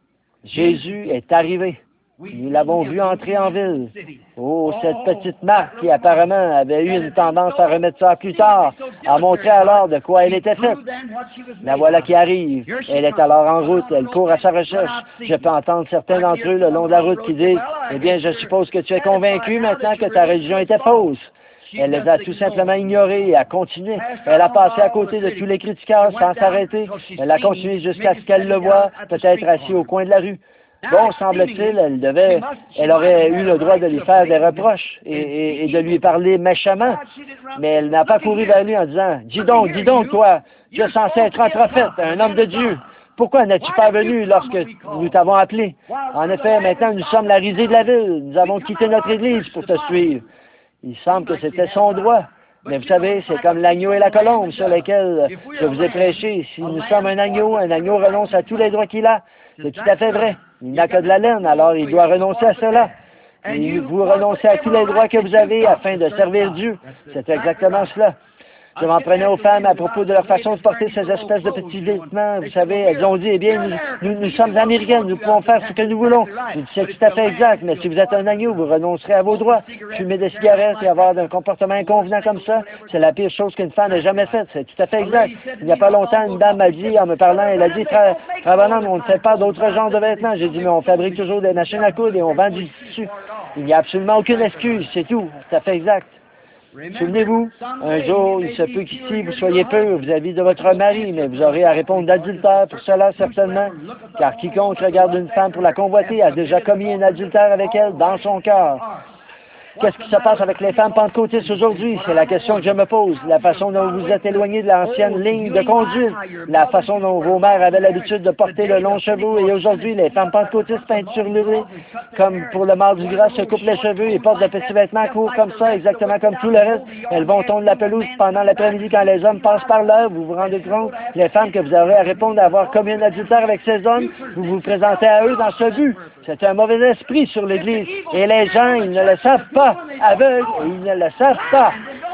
Jésus est arrivé. Nous l'avons vu entrer en ville. Oh, cette petite marque qui apparemment avait eu une tendance à remettre ça plus tard, a montré alors de quoi elle était faite. La voilà qui arrive. Elle est alors en route. Elle court à sa recherche. Je peux entendre certains d'entre eux le long de la route qui disent, « Eh bien, je suppose que tu es convaincu maintenant que ta religion était fausse. » Elle les a tout simplement ignorés et a continué. Elle a passé à côté de tous les critiqueurs sans s'arrêter. Elle a continué jusqu'à ce qu'elle le voie, peut-être assis au coin de la rue. Bon, semble-t-il, elle devait, elle aurait eu le droit de lui faire des reproches et, et, et de lui parler méchamment. Mais elle n'a pas couru vers lui en disant, « Dis donc, dis donc, toi, tu es censé être un prophète, un homme de Dieu. Pourquoi n'es-tu pas venu lorsque nous t'avons appelé? En effet, maintenant, nous sommes la risée de la ville. Nous avons quitté notre église pour te suivre. » Il semble que c'était son droit. Mais vous savez, c'est comme l'agneau et la colombe sur lesquels je vous ai prêché. Si nous sommes un agneau, un agneau renonce à tous les droits qu'il a. C'est tout à fait vrai. Il n'a que de la laine, alors il doit renoncer à cela. Et vous renoncez à tous les droits que vous avez afin de servir Dieu. C'est exactement cela. Je m'en prenais aux femmes à propos de leur façon de porter ces espèces de petits vêtements. Vous savez, elles ont dit, eh bien, nous, nous, nous sommes américaines, nous pouvons faire ce que nous voulons. Je dis, c'est tout à fait exact, mais si vous êtes un agneau, vous renoncerez à vos droits. Fumer des cigarettes et avoir un comportement inconvenant comme ça, c'est la pire chose qu'une femme ait jamais faite. C'est tout à fait exact. Il n'y a pas longtemps, une dame m'a dit, en me parlant, elle a dit, frère, frère Branham, on ne fait pas d'autres genres de vêtements. J'ai dit, mais on fabrique toujours des machines à coudre et on vend du tissu. Il n'y a absolument aucune excuse, c'est tout. Tout à fait exact. Souvenez-vous, un jour, il se peut qu'ici, vous soyez pur vis-à-vis de votre mari, mais vous aurez à répondre d'adultère pour cela, certainement, car quiconque regarde une femme pour la convoiter a déjà commis un adultère avec elle dans son cœur. Qu'est-ce qui se passe avec les femmes pentecôtistes aujourd'hui? C'est la question que je me pose. La façon dont vous êtes éloigné de l'ancienne ligne de conduite, la façon dont vos mères avaient l'habitude de porter le long cheveu, et aujourd'hui, les femmes pentecôtistes peinturlurées, comme pour le mardi gras, se coupent les cheveux et portent de petits vêtements courts comme ça, exactement comme tout le reste. Elles vont tondre la pelouse pendant l'après-midi quand les hommes passent par là. Vous vous rendez compte? Les femmes que vous aurez à répondre d'avoir commis un adultère avec ces hommes, vous vous présentez à eux dans ce but. C'est un mauvais esprit sur l'Église. Et les gens, ils ne le savent pas. Aveugles, et ils ne le savent pas.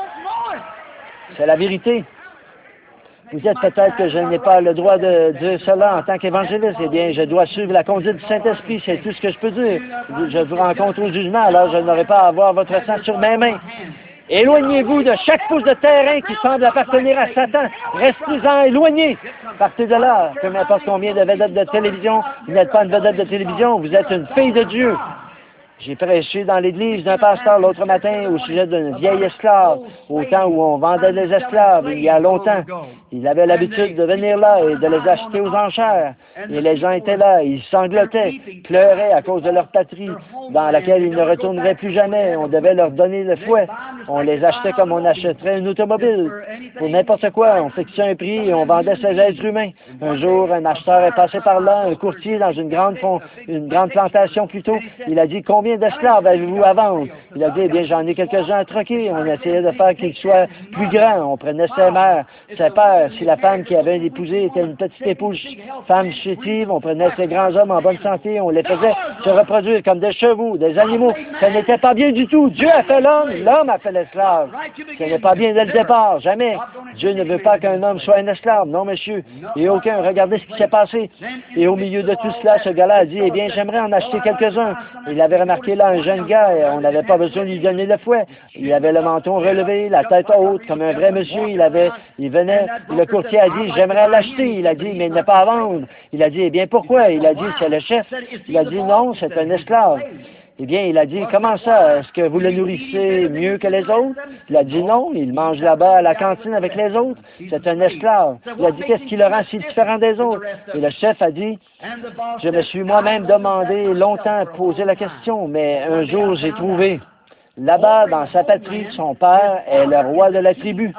C'est la vérité. Vous dites peut-être que je n'ai pas le droit de dire cela en tant qu'évangéliste. Eh bien, je dois suivre la conduite du Saint-Esprit. C'est tout ce que je peux dire. Je vous rencontre au jugement, alors je n'aurai pas à avoir votre sang sur mes mains. Éloignez-vous de chaque pouce de terrain qui semble appartenir à Satan. Restez-en éloignés. Partez de là. Peu importe combien de vedettes de télévision, vous n'êtes pas une vedette de télévision, vous êtes une fille de Dieu. J'ai prêché dans l'église d'un pasteur l'autre matin au sujet d'une vieille esclave, au temps où on vendait des esclaves, il y a longtemps. Il avait l'habitude de venir là et de les acheter aux enchères. Et les gens étaient là, ils sanglotaient, pleuraient à cause de leur patrie, dans laquelle ils ne retourneraient plus jamais. On devait leur donner le fouet. On les achetait comme on achèterait une automobile. Pour n'importe quoi, on fixait un prix et on vendait ces êtres humains. Un jour, un acheteur est passé par là, un courtier dans une grande, fond, une grande plantation plutôt. Il a dit, combien d'esclaves avez-vous à vendre? Il a dit, eh bien, j'en ai quelques-uns à troquer. On essayait de faire qu'ils soient plus grands. On prenait ses mères, ses pères. Si la femme qui avait épousé était une petite épouse, femme chétive, on prenait ces grands hommes en bonne santé, on les faisait se reproduire comme des chevaux, des animaux. Ça n'était pas bien du tout. Dieu a fait l'homme, l'homme a fait l'esclave. Ce n'est pas bien dès le départ, jamais. Dieu ne veut pas qu'un homme soit un esclave, non, monsieur. Et aucun. Regardez ce qui s'est passé. Et au milieu de tout cela, ce gars-là a dit, eh bien, j'aimerais en acheter quelques-uns. Il avait remarqué là un jeune gars, et on n'avait pas besoin de lui donner le fouet. Il avait le menton relevé, la tête haute, comme un vrai monsieur. Il avait, il venait, le courtier a dit, j'aimerais l'acheter. Il a dit, mais il n'a pas à vendre. Il a dit, eh bien, pourquoi? Il a dit, c'est le chef. Il a dit, non, c'est un esclave. Eh bien, il a dit, comment ça? Est-ce que vous le nourrissez mieux que les autres? Il a dit non, il mange là-bas à la cantine avec les autres. C'est un esclave. Il a dit, qu'est-ce qui le rend si différent des autres? Et le chef a dit, je me suis moi-même demandé longtemps, posé la question, mais un jour j'ai trouvé, là-bas, dans sa patrie, son père est le roi de la tribu.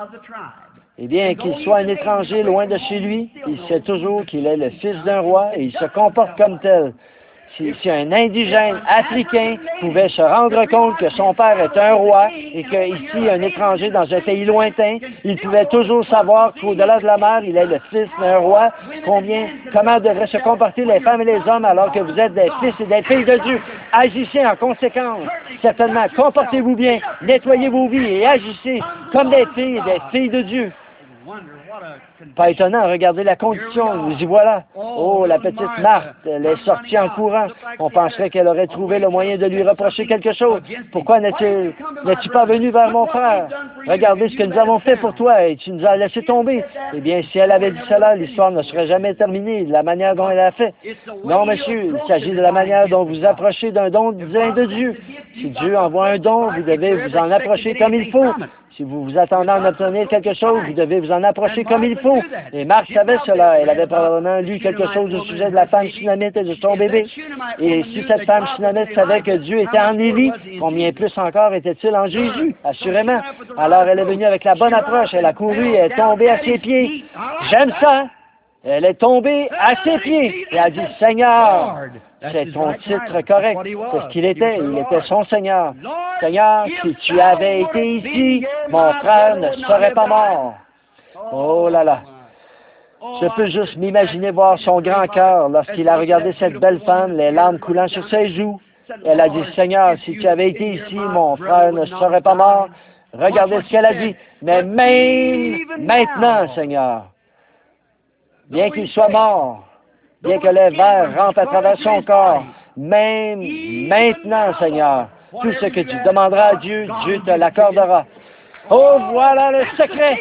Eh bien, qu'il soit un étranger loin de chez lui, il sait toujours qu'il est le fils d'un roi et il se comporte comme tel. Si, si un indigène africain pouvait se rendre compte que son père est un roi et qu'ici, un étranger dans un pays lointain, il pouvait toujours savoir qu'au-delà de la mer, il est le fils d'un roi, combien, comment devraient se comporter les femmes et les hommes alors que vous êtes des fils et des filles de Dieu. Agissez en conséquence. Certainement, comportez-vous bien, nettoyez vos vies et agissez comme des filles et des filles de Dieu. Pas étonnant, regardez la condition, nous y voilà. Oh, la petite Marthe, elle est sortie en courant. On penserait qu'elle aurait trouvé le moyen de lui reprocher quelque chose. Pourquoi n'es-tu n'es-tu pas venu vers mon frère? Regardez ce que nous avons fait pour toi et tu nous as laissé tomber. Eh bien, si elle avait dit cela, l'histoire ne serait jamais terminée de la manière dont elle a fait. Non, monsieur, il s'agit de la manière dont vous approchez d'un don divin de Dieu. Si Dieu envoie un don, vous devez vous en approcher comme il faut. Si vous vous attendez à en obtenir quelque chose, vous devez vous en approcher comme il faut. Et Marthe savait cela. Elle avait probablement lu quelque chose au sujet de la femme Shunammite et de son bébé. Et si cette femme Shunammite savait que Dieu était en Élie, combien plus encore était-il en Jésus? Assurément. Alors elle est venue avec la bonne approche. Elle a couru et elle est tombée à ses pieds. J'aime ça. Elle est tombée à ses pieds et a dit, Seigneur, c'est ton titre correct. C'est ce qu'il était. Il était son Seigneur. Seigneur, si tu avais été ici, mon frère ne serait pas mort. Oh là là. Je peux juste m'imaginer voir son grand cœur lorsqu'il a regardé cette belle femme, les larmes coulant sur ses joues. Elle a dit, Seigneur, si tu avais été ici, mon frère ne serait pas mort. Regardez ce qu'elle a dit. Mais même maintenant, Seigneur, bien qu'il soit mort, bien que les vers rampent à travers son corps, même maintenant, Seigneur, tout ce que tu demanderas à Dieu, Dieu te l'accordera. Oh, voilà le secret!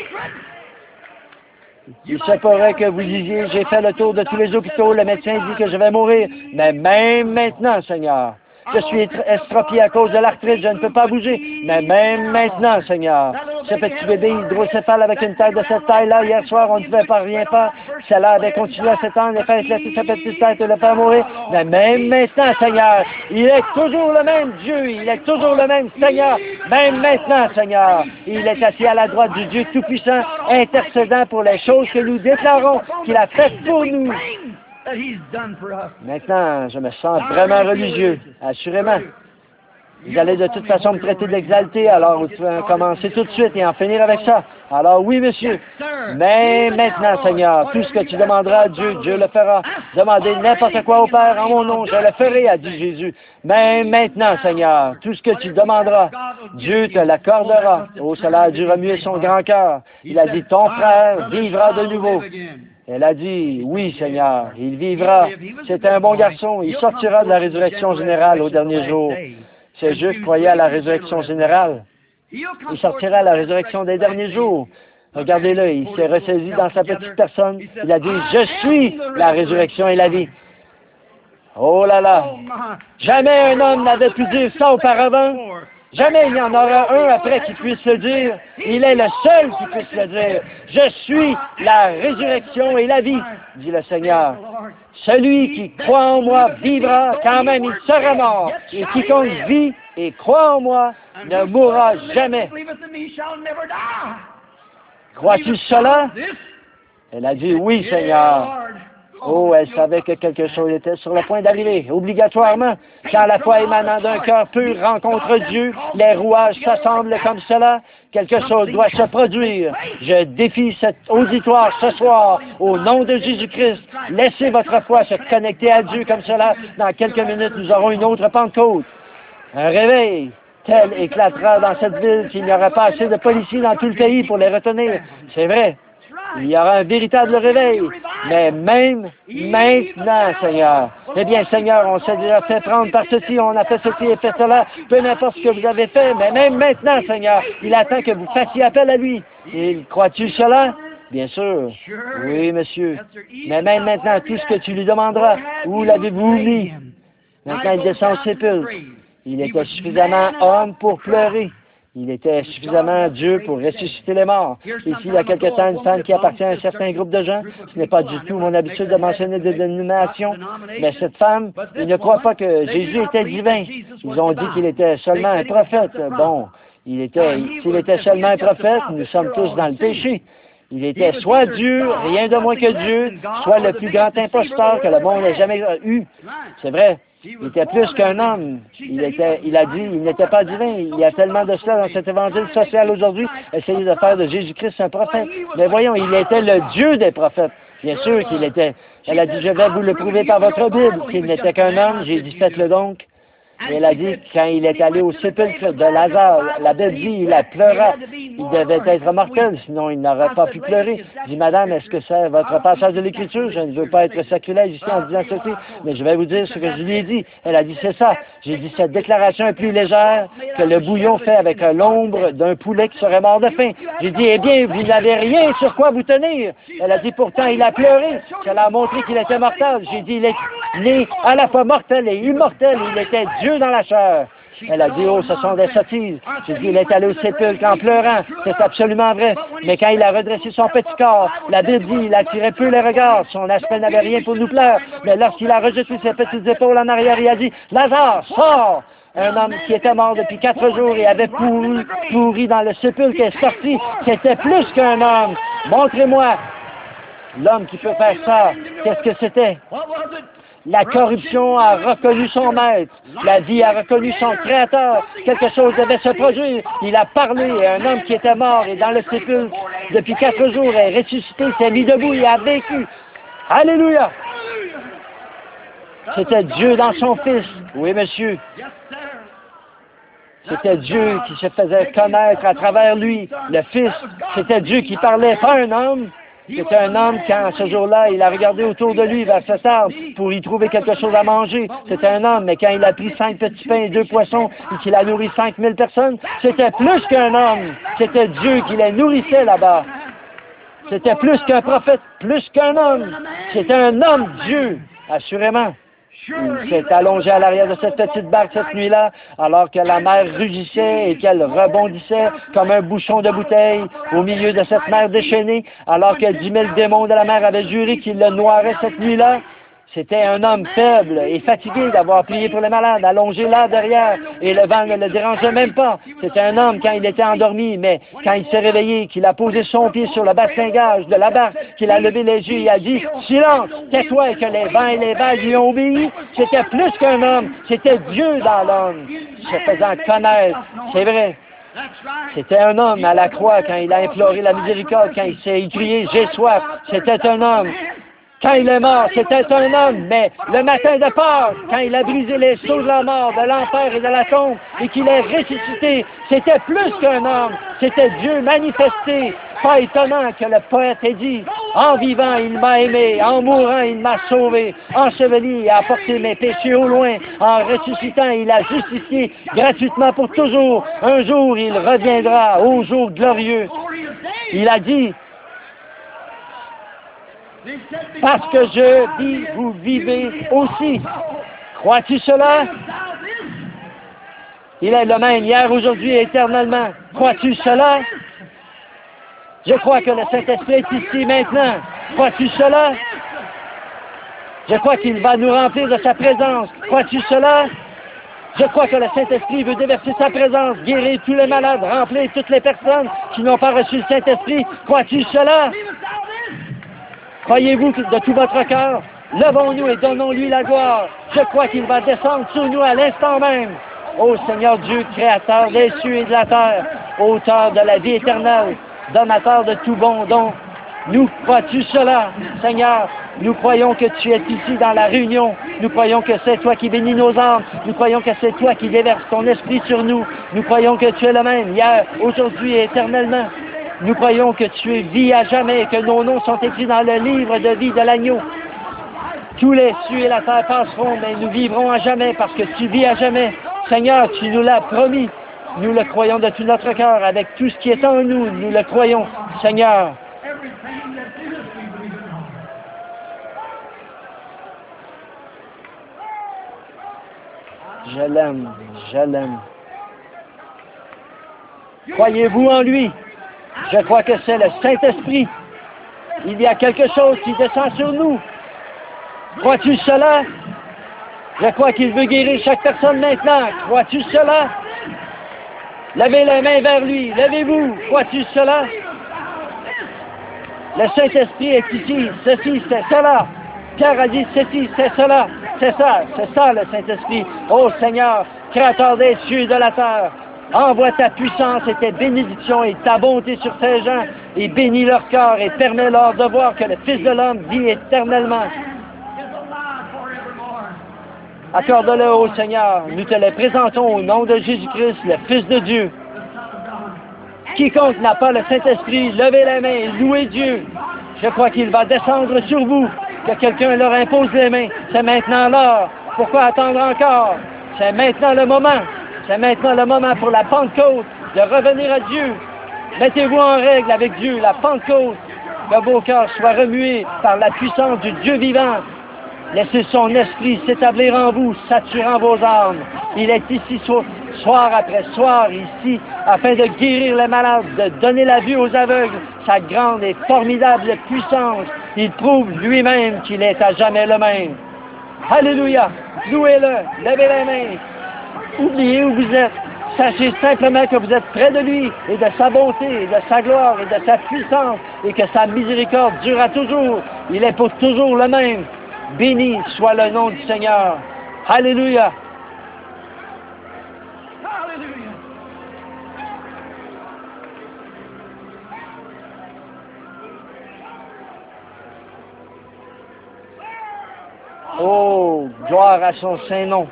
Il se pourrait que vous disiez, j'ai fait le tour de tous les hôpitaux, le médecin dit que je vais mourir, mais même maintenant, Seigneur, je suis estropié à cause de l'arthrite, je ne peux pas bouger. Mais même maintenant, Seigneur, ce petit bébé hydrocéphale avec une tête de cette taille-là, hier soir, on ne pouvait pas rien faire. Celle-là avait continué à s'étendre et faire éclater sa petite tête et le faire mourir. Mais même maintenant, Seigneur, il est toujours le même Dieu, il est toujours le même Seigneur. Même maintenant, Seigneur, il est assis à la droite du Dieu Tout-Puissant, intercédant pour les choses que nous déclarons qu'il a faites pour nous. Maintenant, je me sens vraiment religieux, assurément. Vous allez de toute façon me traiter d'exalté, alors vous pouvez commencer tout de suite et en finir avec ça. Alors oui, monsieur, mais maintenant, Seigneur, tout ce que tu demanderas à Dieu, Dieu le fera. Demandez n'importe quoi au Père en mon nom, je le ferai, a dit Jésus. Mais maintenant, Seigneur, tout ce que tu demanderas, Dieu te l'accordera. Oh, cela a dû remuer son grand cœur. Il a dit, ton frère vivra de nouveau. Elle a dit, oui, Seigneur, il vivra. C'est un bon garçon. Il sortira de la résurrection générale au dernier jour. Ces Juifs croyaient à la résurrection générale. Il sortira à la résurrection des derniers jours. Regardez-le, il s'est ressaisi dans sa petite personne. Il a dit, je suis la résurrection et la vie. Oh là là! Jamais un homme n'avait pu dire ça auparavant. Jamais il y en aura un après qui puisse le dire. Il est le seul qui puisse le dire. Je suis la résurrection et la vie, dit le Seigneur. Celui qui croit en moi vivra quand même, il sera mort. Et quiconque vit et croit en moi ne mourra jamais. Crois-tu cela? Elle a dit, oui, Seigneur. Oh, elle savait que quelque chose était sur le point d'arriver, obligatoirement. Quand la foi émanant d'un cœur pur rencontre Dieu, les rouages s'assemblent comme cela, quelque chose doit se produire. Je défie cet auditoire ce soir, au nom de Jésus-Christ. Laissez votre foi se connecter à Dieu comme cela. Dans quelques minutes, nous aurons une autre Pentecôte. Un réveil tel éclatera dans cette ville qu'il n'y aura pas assez de policiers dans tout le pays pour les retenir. C'est vrai. Il y aura un véritable réveil. Mais même maintenant, Seigneur. Eh bien, Seigneur, on s'est déjà fait prendre par ceci, on a fait ceci et fait cela, peu importe ce que vous avez fait, mais même maintenant, Seigneur, il attend que vous fassiez appel à lui. Et crois-tu cela? Bien sûr. Oui, monsieur. Mais même maintenant, tout ce que tu lui demanderas, où l'avez-vous mis? Maintenant, il descend au sépulcre. Il était suffisamment homme pour pleurer. Il était suffisamment Dieu pour ressusciter les morts. Ici, il y a quelque temps, une femme qui appartient à un certain groupe de gens. Ce n'est pas du tout mon habitude de mentionner des dénominations, mais cette femme, ils ne croient pas que Jésus était divin. Ils ont dit qu'il était seulement un prophète. Bon, il était, s'il était seulement un prophète, nous sommes tous dans le péché. Il était soit Dieu, rien de moins que Dieu, soit le plus grand imposteur que le monde ait jamais eu. C'est vrai. Il était plus qu'un homme. Il était, il a dit, il n'était pas divin. Il y a tellement de cela dans cet évangile social aujourd'hui. Essayez de faire de Jésus-Christ un prophète. Mais voyons, il était le Dieu des prophètes. Bien sûr qu'il était. Elle a dit, je vais vous le prouver par votre Bible, qu'il n'était qu'un homme. J'ai dit, faites-le donc. Et elle a dit, quand il est allé au sépulcre de Lazare, la Bible dit, il a pleuré. Il devait être mortel, sinon il n'aurait pas pu pleurer. Je dis, madame, est-ce que c'est votre passage de l'Écriture? Je ne veux pas être sacrilège ici en disant ceci, mais je vais vous dire ce que je lui ai dit. Elle a dit, c'est ça. J'ai dit, cette déclaration est plus légère que le bouillon fait avec l'ombre d'un poulet qui serait mort de faim. J'ai dit, eh bien, vous n'avez rien sur quoi vous tenir. Elle a dit, pourtant, il a pleuré. Ça l'a montré qu'il était mortel. J'ai dit, il est né à la fois mortel et immortel. Il était Dieu dans la chair. Elle a dit, oh, ce sont des sottises. J'ai dit, il est allé au sépulcre en pleurant. C'est absolument vrai. Mais quand il a redressé son petit corps, la Bible dit, il attirait peu les regards. Son aspect n'avait rien pour nous plaire. Mais lorsqu'il a rejeté ses petites épaules en arrière, il a dit, Lazare, sors! Un homme qui était mort depuis quatre jours et avait pourri, pourri dans le sépulcre est sorti. C'était plus qu'un homme. Montrez-moi l'homme qui peut faire ça. Qu'est-ce que c'était? La corruption a reconnu son maître. La vie a reconnu son créateur. Quelque chose devait se produire. Il a parlé et un homme qui était mort et dans le sépulcre depuis quatre jours est ressuscité, s'est mis debout et a vécu. Alléluia! C'était Dieu dans son Fils. Oui, monsieur. C'était Dieu qui se faisait connaître à travers lui. Le Fils, c'était Dieu qui parlait, pas un homme. C'était un homme quand, ce jour-là, il a regardé autour de lui vers cette arbre pour y trouver quelque chose à manger. C'était un homme, mais quand il a pris cinq petits pains et deux poissons et qu'il a nourri cinq mille personnes, c'était plus qu'un homme. C'était Dieu qui les nourrissait là-bas. C'était plus qu'un prophète, plus qu'un homme. C'était un homme Dieu, assurément. Il s'est allongé à l'arrière de cette petite barque cette nuit-là, alors que la mer rugissait et qu'elle rebondissait comme un bouchon de bouteille au milieu de cette mer déchaînée, alors que dix mille démons de la mer avaient juré qu'ils le noieraient cette nuit-là. C'était un homme faible et fatigué d'avoir prié pour les malades, allongé là derrière, et le vent ne le dérangeait même pas. C'était un homme quand il était endormi, mais quand il s'est réveillé, qu'il a posé son pied sur le bastingage de la barque, qu'il a levé les yeux, il a dit « Silence, tais-toi » et que les vents et les vagues lui ont obéi. C'était plus qu'un homme, c'était Dieu dans l'homme, se faisant connaître. C'est vrai. C'était un homme à la croix quand il a imploré la miséricorde, quand il s'est écrié « J'ai soif ». C'était un homme. Quand il est mort, c'était un homme, mais le matin de Pâques, quand il a brisé les sceaux de la mort, de l'enfer et de la tombe, et qu'il est ressuscité, c'était plus qu'un homme, c'était Dieu manifesté. Pas étonnant que le poète ait dit, en vivant, il m'a aimé, en mourant, il m'a sauvé, enseveli, il a apporté mes péchés au loin, en ressuscitant, il a justifié gratuitement pour toujours. Un jour, il reviendra, au jour glorieux. Il a dit, parce que je vis, vous vivez aussi. Crois-tu cela? Il est le même hier, aujourd'hui et éternellement. Crois-tu cela? Je crois que le Saint-Esprit est ici maintenant. Crois-tu cela? Je crois qu'il va nous remplir de sa présence. Crois-tu cela? Je crois que le Saint-Esprit veut déverser sa présence, guérir tous les malades, remplir toutes les personnes qui n'ont pas reçu le Saint-Esprit. Crois-tu cela? Croyez-vous de tout votre cœur? Levons-nous et donnons-lui la gloire. Je crois qu'il va descendre sur nous à l'instant même. Ô Seigneur Dieu, Créateur des cieux et de la terre, Auteur de la vie éternelle, Donateur de tout bon don, nous crois-tu cela, Seigneur? Nous croyons que tu es ici dans la réunion. Nous croyons que c'est toi qui bénis nos âmes. Nous croyons que c'est toi qui déverses ton esprit sur nous. Nous croyons que tu es le même, hier, aujourd'hui et éternellement. Nous croyons que tu es vie à jamais, que nos noms sont écrits dans le livre de vie de l'agneau. Tous les cieux et la terre passeront, mais nous vivrons à jamais parce que tu vis à jamais. Seigneur, tu nous l'as promis. Nous le croyons de tout notre cœur, avec tout ce qui est en nous, nous le croyons. Seigneur, je l'aime, je l'aime. Croyez-vous en lui? Je crois que c'est le Saint-Esprit. Il y a quelque chose qui descend sur nous. Crois-tu cela? Je crois qu'il veut guérir chaque personne maintenant. Crois-tu cela? Levez les mains vers lui. Levez-vous. Crois-tu cela? Le Saint-Esprit est ici. Ceci, c'est cela. Pierre a dit ceci, c'est cela. C'est ça, c'est ça le Saint-Esprit. Ô Seigneur, Créateur des cieux et de la terre, envoie ta puissance et tes bénédictions et ta bonté sur ces gens et bénis leur cœur et permets-leur de voir que le Fils de l'homme vit éternellement. Accorde-le au Seigneur. Nous te le présentons au nom de Jésus-Christ, le Fils de Dieu. Quiconque n'a pas le Saint-Esprit, levez les mains et louez Dieu. Je crois qu'il va descendre sur vous, que quelqu'un leur impose les mains. C'est maintenant l'heure. Pourquoi attendre encore? C'est maintenant le moment. C'est maintenant le moment pour la Pentecôte de revenir à Dieu. Mettez-vous en règle avec Dieu, la Pentecôte, que vos cœurs soient remués par la puissance du Dieu vivant. Laissez son esprit s'établir en vous, saturant vos âmes. Il est ici soir après soir, ici, afin de guérir les malades, de donner la vue aux aveugles, sa grande et formidable puissance. Il prouve lui-même qu'il est à jamais le même. Alléluia! Louez-le! Levez les mains! Oubliez où vous êtes. Sachez simplement que vous êtes près de lui et de sa bonté, et de sa gloire et de sa puissance et que sa miséricorde durera toujours. Il est pour toujours le même. Béni soit le nom du Seigneur. Alléluia. Oh, gloire à son saint nom.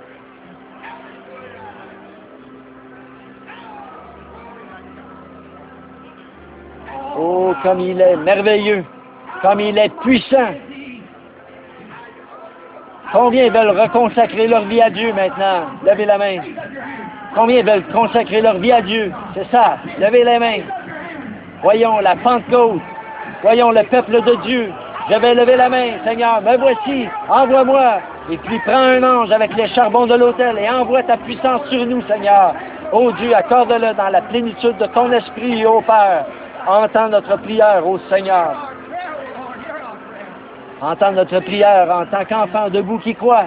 Oh, comme il est merveilleux, comme il est puissant. Combien veulent reconsacrer leur vie à Dieu maintenant? Levez la main. Combien veulent consacrer leur vie à Dieu? C'est ça, levez les mains. Voyons la Pentecôte. Voyons le peuple de Dieu. Je vais lever la main. Seigneur, me voici, envoie-moi. Et puis prends un ange avec les charbons de l'autel et envoie ta puissance sur nous, Seigneur. Ô Dieu, accorde-le dans la plénitude de ton esprit, ô Père. Entends notre prière, ô Seigneur. Entends notre prière en tant qu'enfant debout qui croit.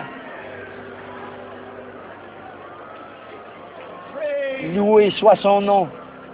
Loué soit son nom.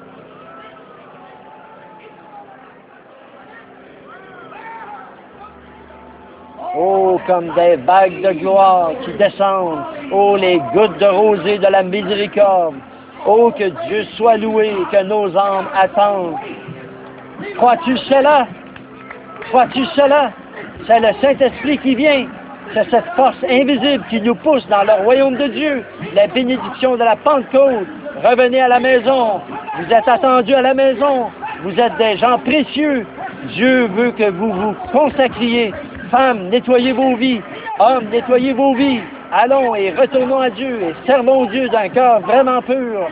Oh, comme des vagues de gloire qui descendent. Oh, les gouttes de rosée de la miséricorde. Oh, que Dieu soit loué et que nos âmes attendent. Crois-tu cela? Crois-tu cela? C'est le Saint-Esprit qui vient. C'est cette force invisible qui nous pousse dans le royaume de Dieu. La bénédiction de la Pentecôte. Revenez à la maison. Vous êtes attendus à la maison. Vous êtes des gens précieux. Dieu veut que vous vous consacriez. Femmes, nettoyez vos vies. Hommes, nettoyez vos vies. Allons et retournons à Dieu et servons Dieu d'un cœur vraiment pur.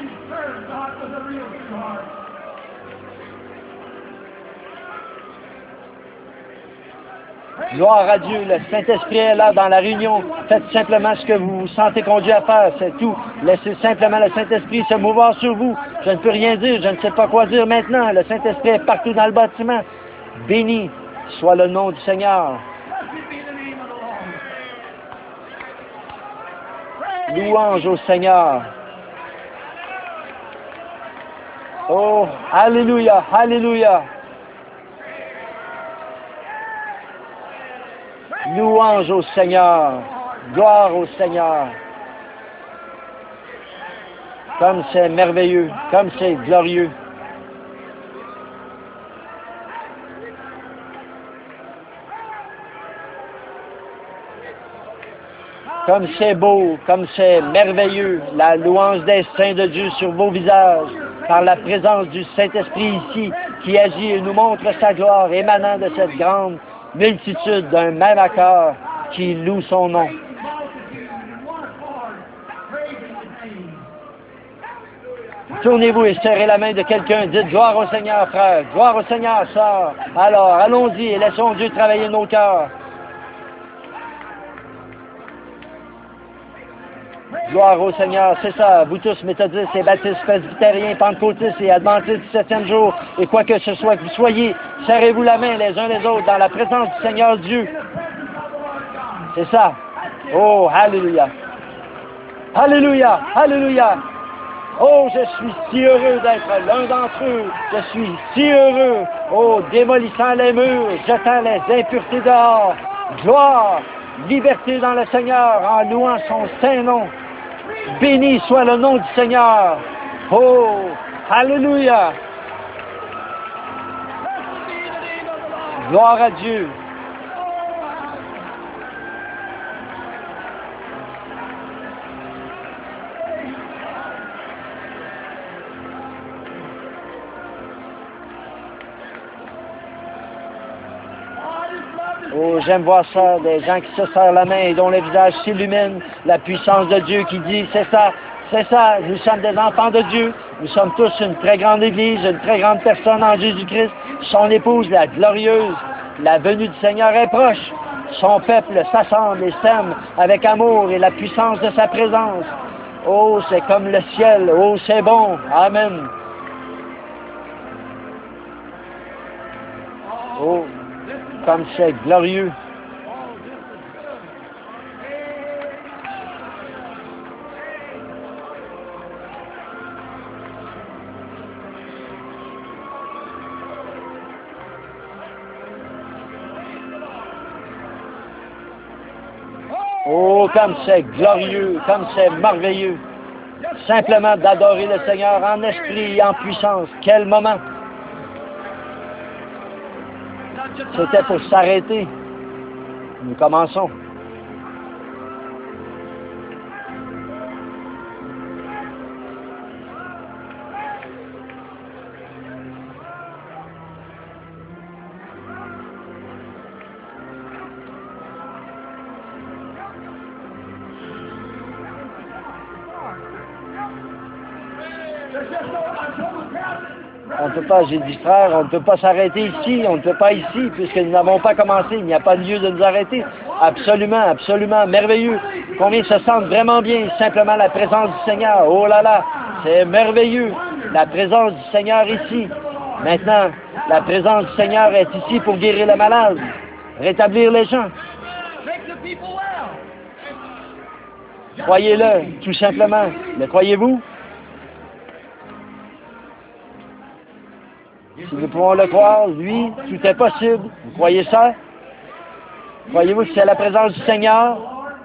Gloire à Dieu, le Saint-Esprit est là dans la réunion. Faites simplement ce que vous vous sentez conduit à faire, c'est tout. Laissez simplement le Saint-Esprit se mouvoir sur vous. Je ne peux rien dire, je ne sais pas quoi dire maintenant. Le Saint-Esprit est partout dans le bâtiment. Béni soit le nom du Seigneur. Louange au Seigneur. Oh, alléluia, alléluia. Louange au Seigneur. Gloire au Seigneur. Comme c'est merveilleux, comme c'est glorieux. Comme c'est beau, comme c'est merveilleux, la louange des saints de Dieu sur vos visages, par la présence du Saint-Esprit ici, qui agit et nous montre sa gloire, émanant de cette grande multitude d'un même accord qui loue son nom. Tournez-vous et serrez la main de quelqu'un, dites gloire au Seigneur, frère, gloire au Seigneur, sœur. Alors, allons-y et laissons Dieu travailler nos cœurs. Gloire au Seigneur, c'est ça, vous tous, méthodistes et baptistes, presbytériens, pentecôtistes et adventistes du septième jour, et quoi que ce soit que vous soyez, serrez-vous la main les uns les autres dans la présence du Seigneur Dieu. C'est ça. Oh, alléluia. Alléluia, alléluia. Oh, je suis si heureux d'être l'un d'entre eux. Je suis si heureux. Oh, démolissant les murs, jetant les impuretés dehors. Gloire, liberté dans le Seigneur en louant son saint nom. Béni soit le nom du Seigneur. Oh, alléluia. Gloire à Dieu. Oh, j'aime voir ça, des gens qui se serrent la main et dont le visage s'illumine, la puissance de Dieu qui dit, c'est ça, c'est ça, nous sommes des enfants de Dieu, nous sommes tous une très grande Église, une très grande personne en Jésus-Christ, son épouse, la glorieuse, la venue du Seigneur est proche, son peuple s'assemble et s'aime avec amour et la puissance de sa présence. Oh, c'est comme le ciel, oh, c'est bon, Amen. Oh, comme c'est glorieux. Oh, comme c'est glorieux, comme c'est merveilleux. Simplement d'adorer le Seigneur en esprit et en puissance. Quel moment! C'était pour s'arrêter. Nous commençons. On ne peut pas, j'ai dit frère, on ne peut pas s'arrêter ici, on ne peut pas ici, puisque nous n'avons pas commencé, il n'y a pas lieu de nous arrêter. Absolument, absolument, merveilleux. Combien se sentent vraiment bien, simplement la présence du Seigneur. Oh là là, c'est merveilleux, la présence du Seigneur ici. Maintenant, la présence du Seigneur est ici pour guérir les malades, rétablir les gens. Croyez-le, tout simplement. Le croyez-vous? Si nous pouvons le croire, lui, tout est possible. Vous croyez ça? Croyez-vous que c'est la présence du Seigneur?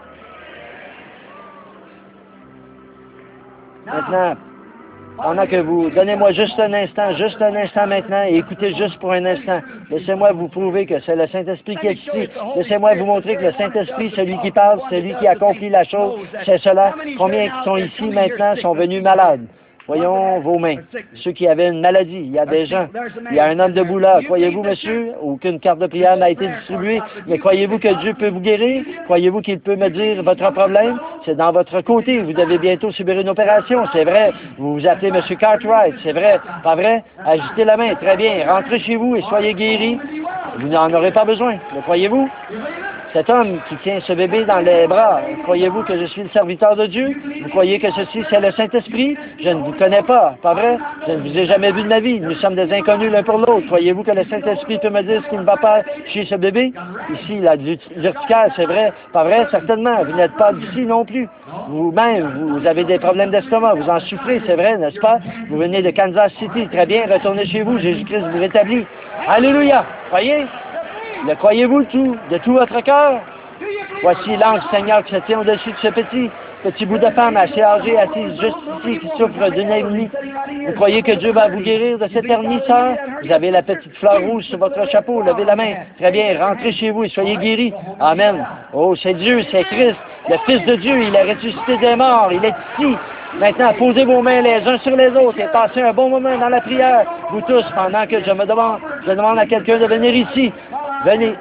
Maintenant, pendant que vous... Donnez-moi juste un instant, juste un instant maintenant, et écoutez juste pour un instant. Laissez-moi vous prouver que c'est le Saint-Esprit qui est ici. Laissez-moi vous montrer que le Saint-Esprit, celui qui parle, celui qui accomplit la chose, c'est cela. Combien qui sont ici maintenant sont venus malades? Voyons vos mains. Ceux qui avaient une maladie, il y a des gens. Il y a un homme debout là. Croyez-vous, monsieur, aucune carte de prière n'a été distribuée, mais croyez-vous que Dieu peut vous guérir? Croyez-vous qu'il peut me dire votre problème? C'est dans votre côté. Vous devez bientôt subir une opération. C'est vrai. Vous vous appelez monsieur Cartwright. C'est vrai. Pas vrai? Agitez la main. Très bien. Rentrez chez vous et soyez guéris. Vous n'en aurez pas besoin. Le croyez-vous? Cet homme qui tient ce bébé dans les bras, croyez-vous que je suis le serviteur de Dieu? Vous croyez que ceci, c'est le Saint-Esprit? Je ne vous connais pas, pas vrai? Je ne vous ai jamais vu de ma vie. Nous sommes des inconnus l'un pour l'autre. Croyez-vous que le Saint-Esprit peut me dire ce qui ne va pas chez ce bébé? Ici, la verticale, c'est vrai? Pas vrai? Certainement. Vous n'êtes pas d'ici non plus. Vous-même, vous avez des problèmes d'estomac. Vous en souffrez, c'est vrai, n'est-ce pas? Vous venez de Kansas City. Très bien. Retournez chez vous. Jésus-Christ vous rétablit. Alléluia! Croyez? Le croyez-vous tout, de tout votre cœur? Voici l'ange Seigneur qui se tient au-dessus de ce petit, petit bout de femme assez âgée, assise juste ici, qui souffre d'une hernie. Vous croyez que Dieu va vous guérir de cette hernie, sœur? Vous avez la petite fleur rouge sur votre chapeau, levez la main. Très bien, rentrez chez vous et soyez guéris. Amen. Oh, c'est Dieu, c'est Christ, le Fils de Dieu, il est ressuscité des morts, il est ici. Maintenant, posez vos mains les uns sur les autres et passez un bon moment dans la prière, vous tous, pendant que je me demande, je demande à quelqu'un de venir ici. Venez.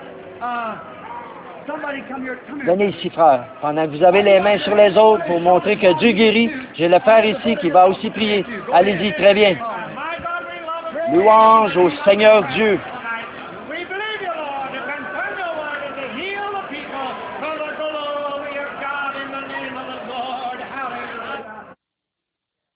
Venez ici, frère. Pendant que vous avez les mains sur les autres pour montrer que Dieu guérit, j'ai le frère ici qui va aussi prier. Allez-y, très bien. Louange au Seigneur Dieu.